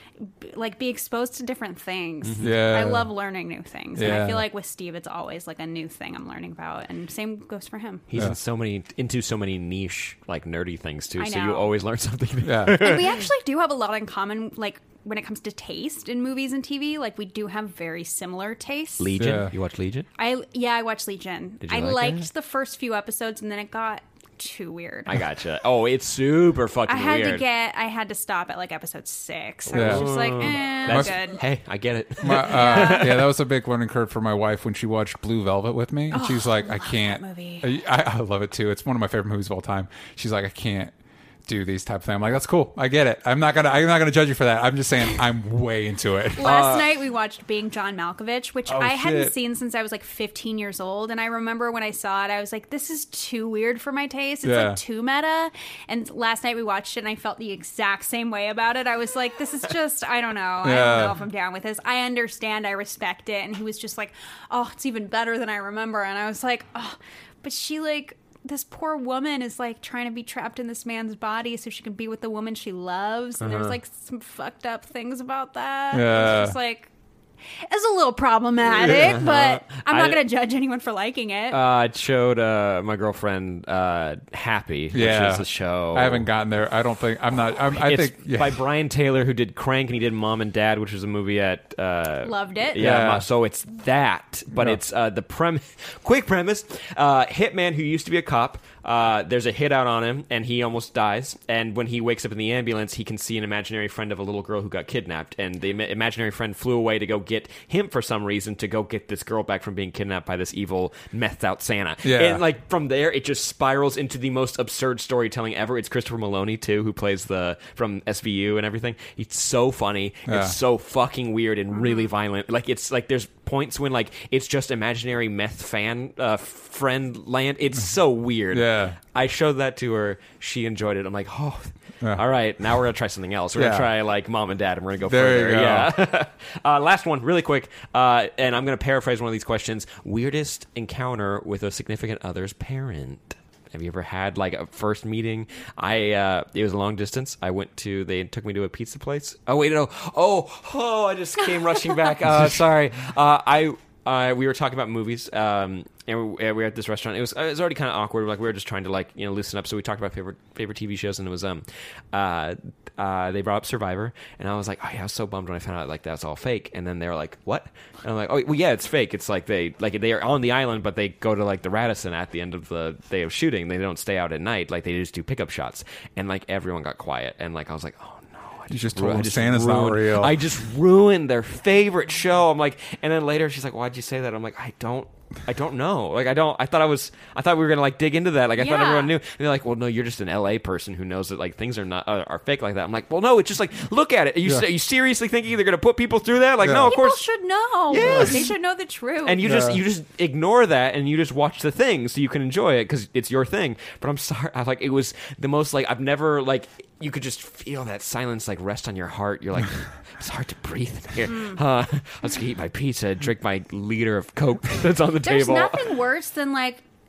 b- like be exposed to different things. Yeah. I love learning new things, and Yeah. I feel like with Steve, it's always like a new thing I'm learning about, and same goes for him. He's Yeah. in so many into so many niche like nerdy things too. I So you know. always learn something. Yeah. And we actually do have a lot in common, like when it comes to taste in movies and T V. Like we do have very similar tastes. Legion. Yeah. You watch Legion? I yeah, I watched Legion. Did you I like liked it? the first few episodes, and then it got too weird. I gotcha. Oh, it's super fucking I had weird. to get, I had to stop at like episode six. I Yeah. was just like, eh, I'm That's good. Hey, I get it. My, uh, yeah, that was a big learning curve for my wife when she watched Blue Velvet with me, and she's like, "I can't." that movie. I, I love it too. It's one of my favorite movies of all time. She's like, "I can't do these type of things." I'm like, "That's cool. I get it. I'm not gonna. I'm not gonna judge you for that. I'm just saying I'm way into it." Last night we watched Being John Malkovich, which Oh, I hadn't shit. seen since I was like fifteen years old. And I remember when I saw it, I was like, this is too weird for my taste. It's Yeah. like too meta. And last night we watched it, and I felt the exact same way about it. I was like, this is just, I don't know. I Yeah. don't know if I'm down with this. I understand. I respect it. And he was just like, oh, it's even better than I remember. And I was like, oh, but she like, this poor woman is like trying to be trapped in this man's body so she can be with the woman she loves, and there's like some fucked up things about that. Yeah. It's just like it's a little problematic, but I'm not I- going to judge anyone for liking it. Uh, it showed uh, my girlfriend uh, Happy, which Yeah. is a show. I haven't gotten there. I don't think. I'm not. I'm, I it's think. Yeah. by Brian Taylor, who did Crank, and he did Mom and Dad, which was a movie at. Uh, Loved it. Yeah, Yeah. Ma- so it's that, but Yeah. it's uh, the premise. Quick premise: uh, hitman who used to be a cop. Uh, there's a hit out on him, and he almost dies. And when he wakes up in the ambulance, he can see an imaginary friend of a little girl who got kidnapped. And the ima- imaginary friend flew away to go get him for some reason to go get this girl back from being kidnapped by this evil methed out Santa. Yeah. And like from there, it just spirals into the most absurd storytelling ever. It's Christopher Maloney too, who plays the from S V U and everything. It's so funny. Yeah. It's so fucking weird and really violent. Like it's like there's points when like it's just imaginary meth fan uh, friend land. It's so weird. Yeah. I showed that to her. She enjoyed it. I'm like, oh, Yeah. all right. Now we're gonna try something else. We're Yeah. gonna try like Mom and Dad, and we're gonna go There further. you go. Yeah. uh, last one, really quick, uh, and I'm gonna paraphrase one of these questions. Weirdest encounter with a significant other's parent. Have you ever had like a first meeting? I uh, it was a long distance. I went to they took me to a pizza place. Oh wait, no. Oh, oh, I just came rushing back. Uh, sorry. Uh, I uh, we were talking about movies. Um, and we, we were at this restaurant. It was it was already kind of awkward. Like we were just trying to like you know loosen up. So we talked about favorite favorite T V shows, and it was um uh, uh they brought up Survivor, and I was like, oh yeah, I was so bummed when I found out like that's all fake. And then they were like, what? And I'm like, oh well, yeah, it's fake. It's like they like they are on the island, but they go to like the Radisson at the end of the day of shooting. They don't stay out at night. Like they just do pickup shots. And like everyone got quiet, and like I was like, oh. You just Ru- told I them Santa's not ruined- real. I just ruined their favorite show. I'm like, and then later she's like, "Why'd you say that?" I'm like, "I don't, I don't know. Like, I don't. I thought I was. I thought we were gonna like dig into that. Like, I thought Yeah. everyone knew." And they're like, "Well, no, you're just an L A person who knows that like things are not uh, are fake like that." I'm like, "Well, no, it's just like look at it. Are you Yeah. are you seriously thinking they're gonna put people through that? Like, Yeah. no, of People course." should know. Yes. They should know the truth. And you just Yeah. you just ignore that and you just watch the thing so you can enjoy it because it's your thing. But I'm sorry, I, like it was the most like I've never like you could just feel that silence like rest on your heart. You're like it's hard to breathe in here. Hmm. Uh, I was gonna eat my pizza, drink my liter of Coke that's on the There's table. nothing worse than like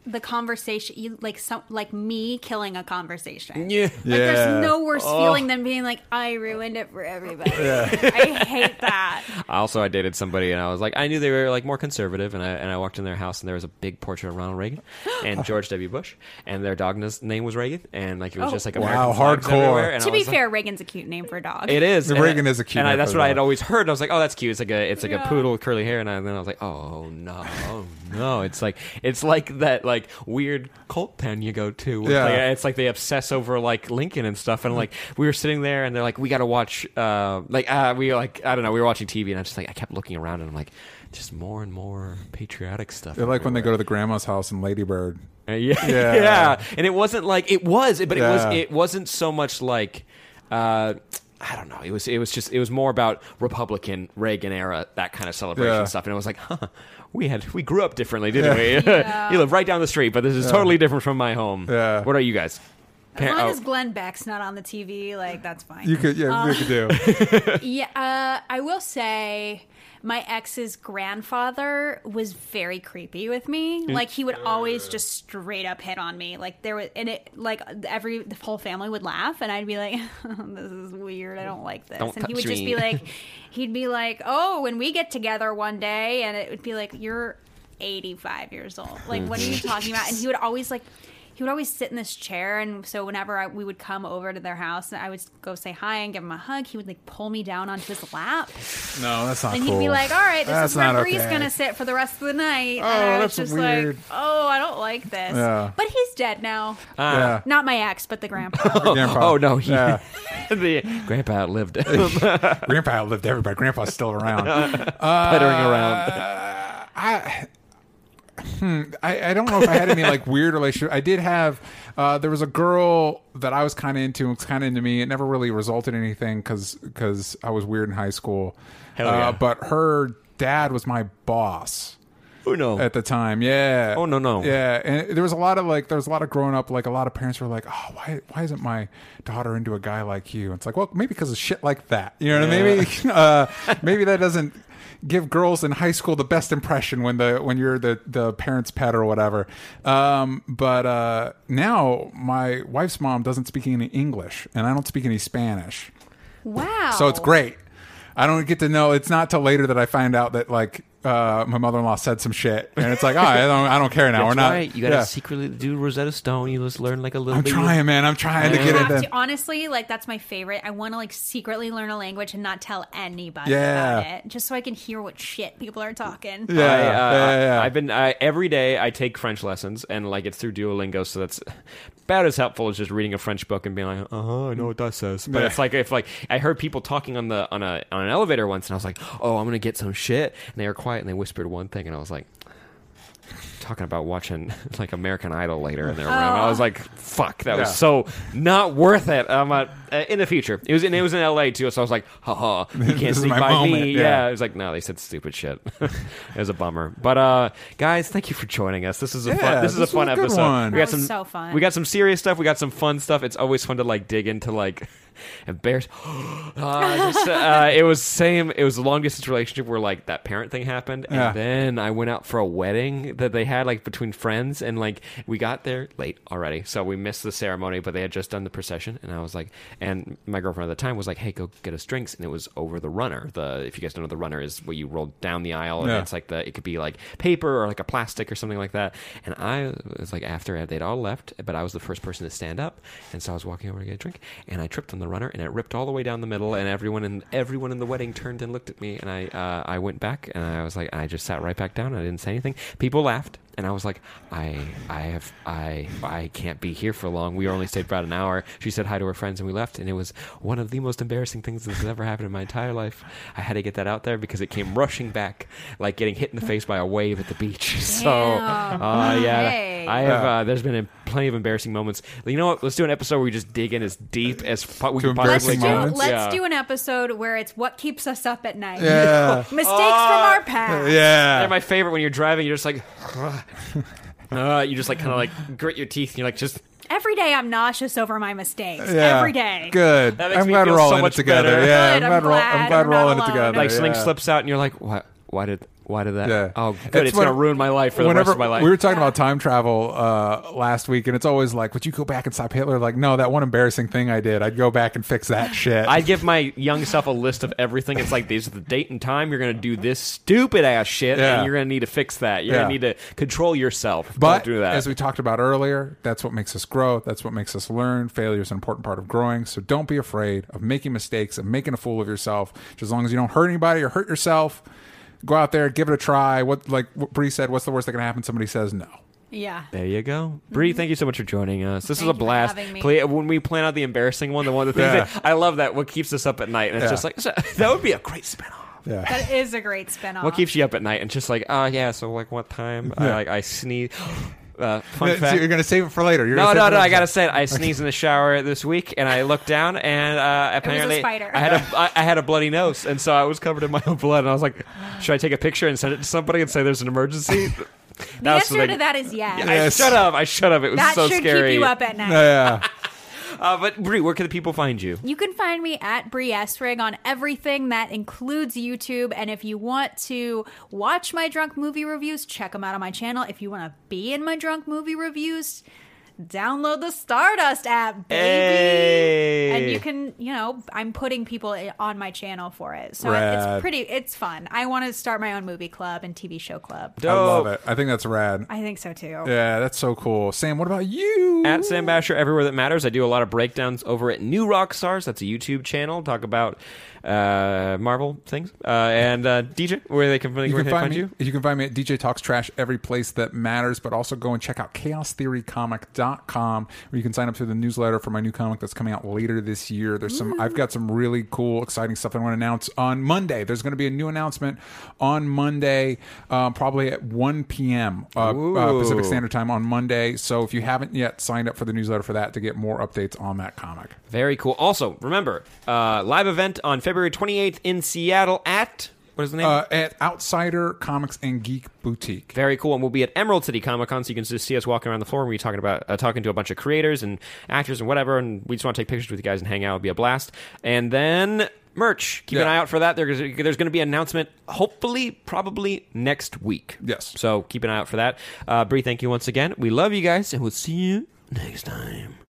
the conversation, you, like some, like me killing a conversation. Yeah. Like Yeah. there's no worse Oh. feeling than being like, I ruined it for everybody. I hate that. Also, I dated somebody, and I was like, I knew they were like more conservative, and I and I walked in their house, and there was a big portrait of Ronald Reagan and George W. Bush, and their dog's name was Reagan, and like it was Oh. just like Wow, American flags hardcore. everywhere, and To I be was like- fair, Reagan's a cute name for a dog. it is. And Reagan I- is a cute and I, name that's for what a I had dog. always heard. I was like, oh, that's cute. It's like a it's like Yeah. a poodle with curly hair, and I, then I was like, oh no, oh no, it's like it's like that like weird cult pen you go to. With, Yeah. like, it's like they obsess over like Lincoln and stuff, and like we were sitting there, and they're like, we got to watch, uh, like uh, we like I don't know, we were watching T V, and I just like I kept looking around, and I'm like, just more and more patriotic stuff. They're like when they go everywhere. to the grandma's house in Lady Bird. Uh, yeah, Yeah. yeah, and it wasn't like it was, but it Yeah. was. It wasn't so much like. Uh, I don't know. It was. It was just. It was more about Republican Reagan era, that kind of celebration Yeah. stuff. And it was like, huh, we had we grew up differently, didn't Yeah. we? Yeah. You live right down the street, but this is totally different from my home. Yeah. What are you guys? As Par- long oh, as Glenn Beck's not on the T V, like that's fine. You could, yeah, you could do. Yeah, uh, I will say my ex's grandfather was very creepy with me. Like he would always just straight up hit on me. Like there was, and it like every the whole family would laugh, and I'd be like, "This is weird. I don't like this." Don't and he would touch just me. be like, he'd be like, "Oh, when we get together one day," and it would be like, "You're eighty-five years old. Like, what are you talking about?" And he would always like. He would always sit in this chair, and so whenever I, we would come over to their house, and I would go say hi and give him a hug, he would like pull me down onto his lap, No, that's not and cool. he'd be like, "All right, this That's is where not Bree's okay. gonna sit for the rest of the night." Oh, and I was that's just weird. like, "Oh, I don't like this." Yeah. But he's dead now. Yeah. Not my ex, but the grandpa. Grandpa. oh no, he, Yeah. the grandpa outlived it. Grandpa outlived everybody. Grandpa's still around. Puttering around. Uh, I, hmm, I I don't know if I had any like weird relationship. I did have. Uh, there was a girl that I was kind of into, and was kind of into me. It never really resulted in anything because I was weird in high school. Hell yeah. Uh, but her dad was my boss Oh no. at the time. Yeah. Oh, no, no. Yeah, and there was a lot of like there was a lot of growing up. Like a lot of parents were like, "Oh, why why isn't my daughter into a guy like you?" It's like, well, maybe because of shit like that. You know what I mean? Maybe uh, maybe that doesn't give girls in high school the best impression when the when you're the the parent's pet or whatever. Um, but uh, now my wife's mom doesn't speak any English, and I don't speak any Spanish, Wow. so it's great. I don't get to know. It's not till later that I find out that like uh, my mother-in-law said some shit, and it's like, oh, I don't, I don't care now. That's We're not. right. You gotta yeah. secretly do Rosetta Stone. You just learn like a little I'm bit. trying, man. I'm trying to I get it. have Then. to, honestly, like that's my favorite. I want to like secretly learn a language and not tell anybody Yeah. about it, just so I can hear what shit people are talking. Yeah, I, uh, yeah, yeah. I've been I, every day. I take French lessons, and like it's through Duolingo, so that's about as helpful as just reading a French book and being like, "Uh huh, I know what that says." But Yeah. it's like if like I heard people talking on the on a on an elevator once, and I was like, "Oh, I'm gonna get some shit," and they were quiet and they whispered one thing, and I was like, talking about watching like American Idol later in their room. I was like, "Fuck, that was Yeah. so not worth it." Um, uh, uh, in the future, it was in it was in L A too, so I was like, "Haha, you This can't is sneak my by moment, me." yeah. Yeah, it was like, no, they said stupid shit. It was a bummer. But uh, guys, thank you for joining us. This is a Yeah, fun. This is this a fun was a good episode. one. We got That was some so fun. We got some serious stuff. We got some fun stuff. It's always fun to like dig into like embarrass. uh, just, uh, it was same. It was a long distance relationship where like that parent thing happened, and Yeah. then I went out for a wedding that they had like between friends, and like we got there late already, so we missed the ceremony. But they had just done the procession, and I was like, and my girlfriend at the time was like, "Hey, go get us drinks," and it was over the runner. The if you guys don't know, the runner is where you roll down the aisle, and Yeah. it's like the it could be like paper or like a plastic or something like that. And I was like, after they'd all left, but I was the first person to stand up, and so I was walking over to get a drink, and I tripped on the runner, and it ripped all the way down the middle, and everyone in everyone in the wedding turned and looked at me, and I uh, I went back, and I was like, I just sat right back down, and I didn't say anything. People laughed, and I was like, I I have I I can't be here for long. We only stayed for about an hour. She said hi to her friends, and we left, and it was one of the most embarrassing things that's ever happened in my entire life. I had to get that out there because it came rushing back, like getting hit in the face by a wave at the beach. So, Damn. uh, yeah, Hey. I have. Uh, there's been a, plenty of embarrassing moments. You know what? Let's do an episode where we just dig in as deep as po- we To can possibly Let's do, embarrassing go. moments? let's Yeah. do an episode where it's what keeps us up at night. Yeah. Mistakes from our past. Yeah. They're my favorite when you're driving. You're just like, uh, you just like kind of like grit your teeth. And you're like, just Every day I'm nauseous over my mistakes. Yeah. Every day. Good. That makes I'm me glad feel we're all so in it much together. better. Yeah, Good, I'm I'm glad, we're all, I'm glad glad I'm we're all not in it alone. together. like something yeah. slips out, and you're like, what? Why did why did that? Yeah. Oh, good. It's It's, going to when- ruin my life for the rest of my life. We were talking about time travel uh, last week, and it's always like, would you go back and stop Hitler? Like, no, that one embarrassing thing I did, I'd go back and fix that shit. I'd give my young self a list of everything. It's like, these are the date and time. You're going to do this stupid ass shit, Yeah. and you're going to need to fix that. You're Yeah. going to need to control yourself. But Don't do that. as we talked about earlier, that's what makes us grow. That's what makes us learn. Failure is an important part of growing. So don't be afraid of making mistakes, of making a fool of yourself. Just as long as you don't hurt anybody or hurt yourself, go out there, give it a try. What, like what Bree said, what's the worst that can happen? Somebody says no. Yeah. There you go. Bree, thank you so much for joining us. This Thank is a you for blast. having me. Play, when we plan out the embarrassing one, the one of the things Yeah. that I love that what keeps us up at night. And it's Yeah. just like, so- that would be a great spinoff. Yeah. That is a great spinoff. What keeps you up at night? And just like, oh yeah, so like what time? I Yeah. like I sneeze. Uh, fun So fact. you're going to save it for later. You're No, gonna no, save it no! for I gotta later. say it. I sneezed in the shower this week, and I looked down, and uh, apparently spider. I had a I, I had a bloody nose, and so I was covered in my own blood. And I was like, should I take a picture and send it to somebody and say there's an emergency? The answer to that is yes. I Yes. shut up! I shut up! It was That so should scary. keep you up at night. Yeah. Uh, but Brie, where can the people find you? You can find me at Brie Esrig on everything that includes YouTube. And if you want to watch my drunk movie reviews, check them out on my channel. If you want to be in my drunk movie reviews, download the Stardust app, baby. Hey. And you can, you know, I'm putting people i- on my channel for it. So Rad. it's pretty, it's fun. I want to start my own movie club and T V show club. I love Dope. it. I think that's rad. I think so too. Yeah, that's so cool. Sam, what about you? At Sam Basher, everywhere that matters. I do a lot of breakdowns over at New Rock Stars. That's a YouTube channel. Talk about uh, Marvel things. Uh, and uh, D J, where they can, where You can can they find find me. you? You can find me at D J Talks Trash every place that matters, but also go and check out chaos theory comic dot com where you can sign up to the newsletter for my new comic that's coming out later this year. There's some I've got some really cool, exciting stuff I want to announce on Monday. There's going to be a new announcement on Monday, um, probably at one p.m. Uh, uh, Ooh. Pacific Standard Time on Monday. So if you haven't yet signed up for the newsletter for that to get more updates on that comic. Very cool. Also, remember, uh, live event on February twenty-eighth in Seattle at, what is the name? Uh, at Outsider Comics and Geek Boutique. Very cool, and we'll be at Emerald City Comic Con, so you can just see us walking around the floor. And we're talking about uh, talking to a bunch of creators and actors and whatever, and we just want to take pictures with you guys and hang out. It'll be a blast. And then merch. Keep an Yeah. eye out for that. There's there's going to be an announcement, hopefully, probably next week. Yes. So keep an eye out for that. Uh, Bree, thank you once again. We love you guys, and we'll see you next time.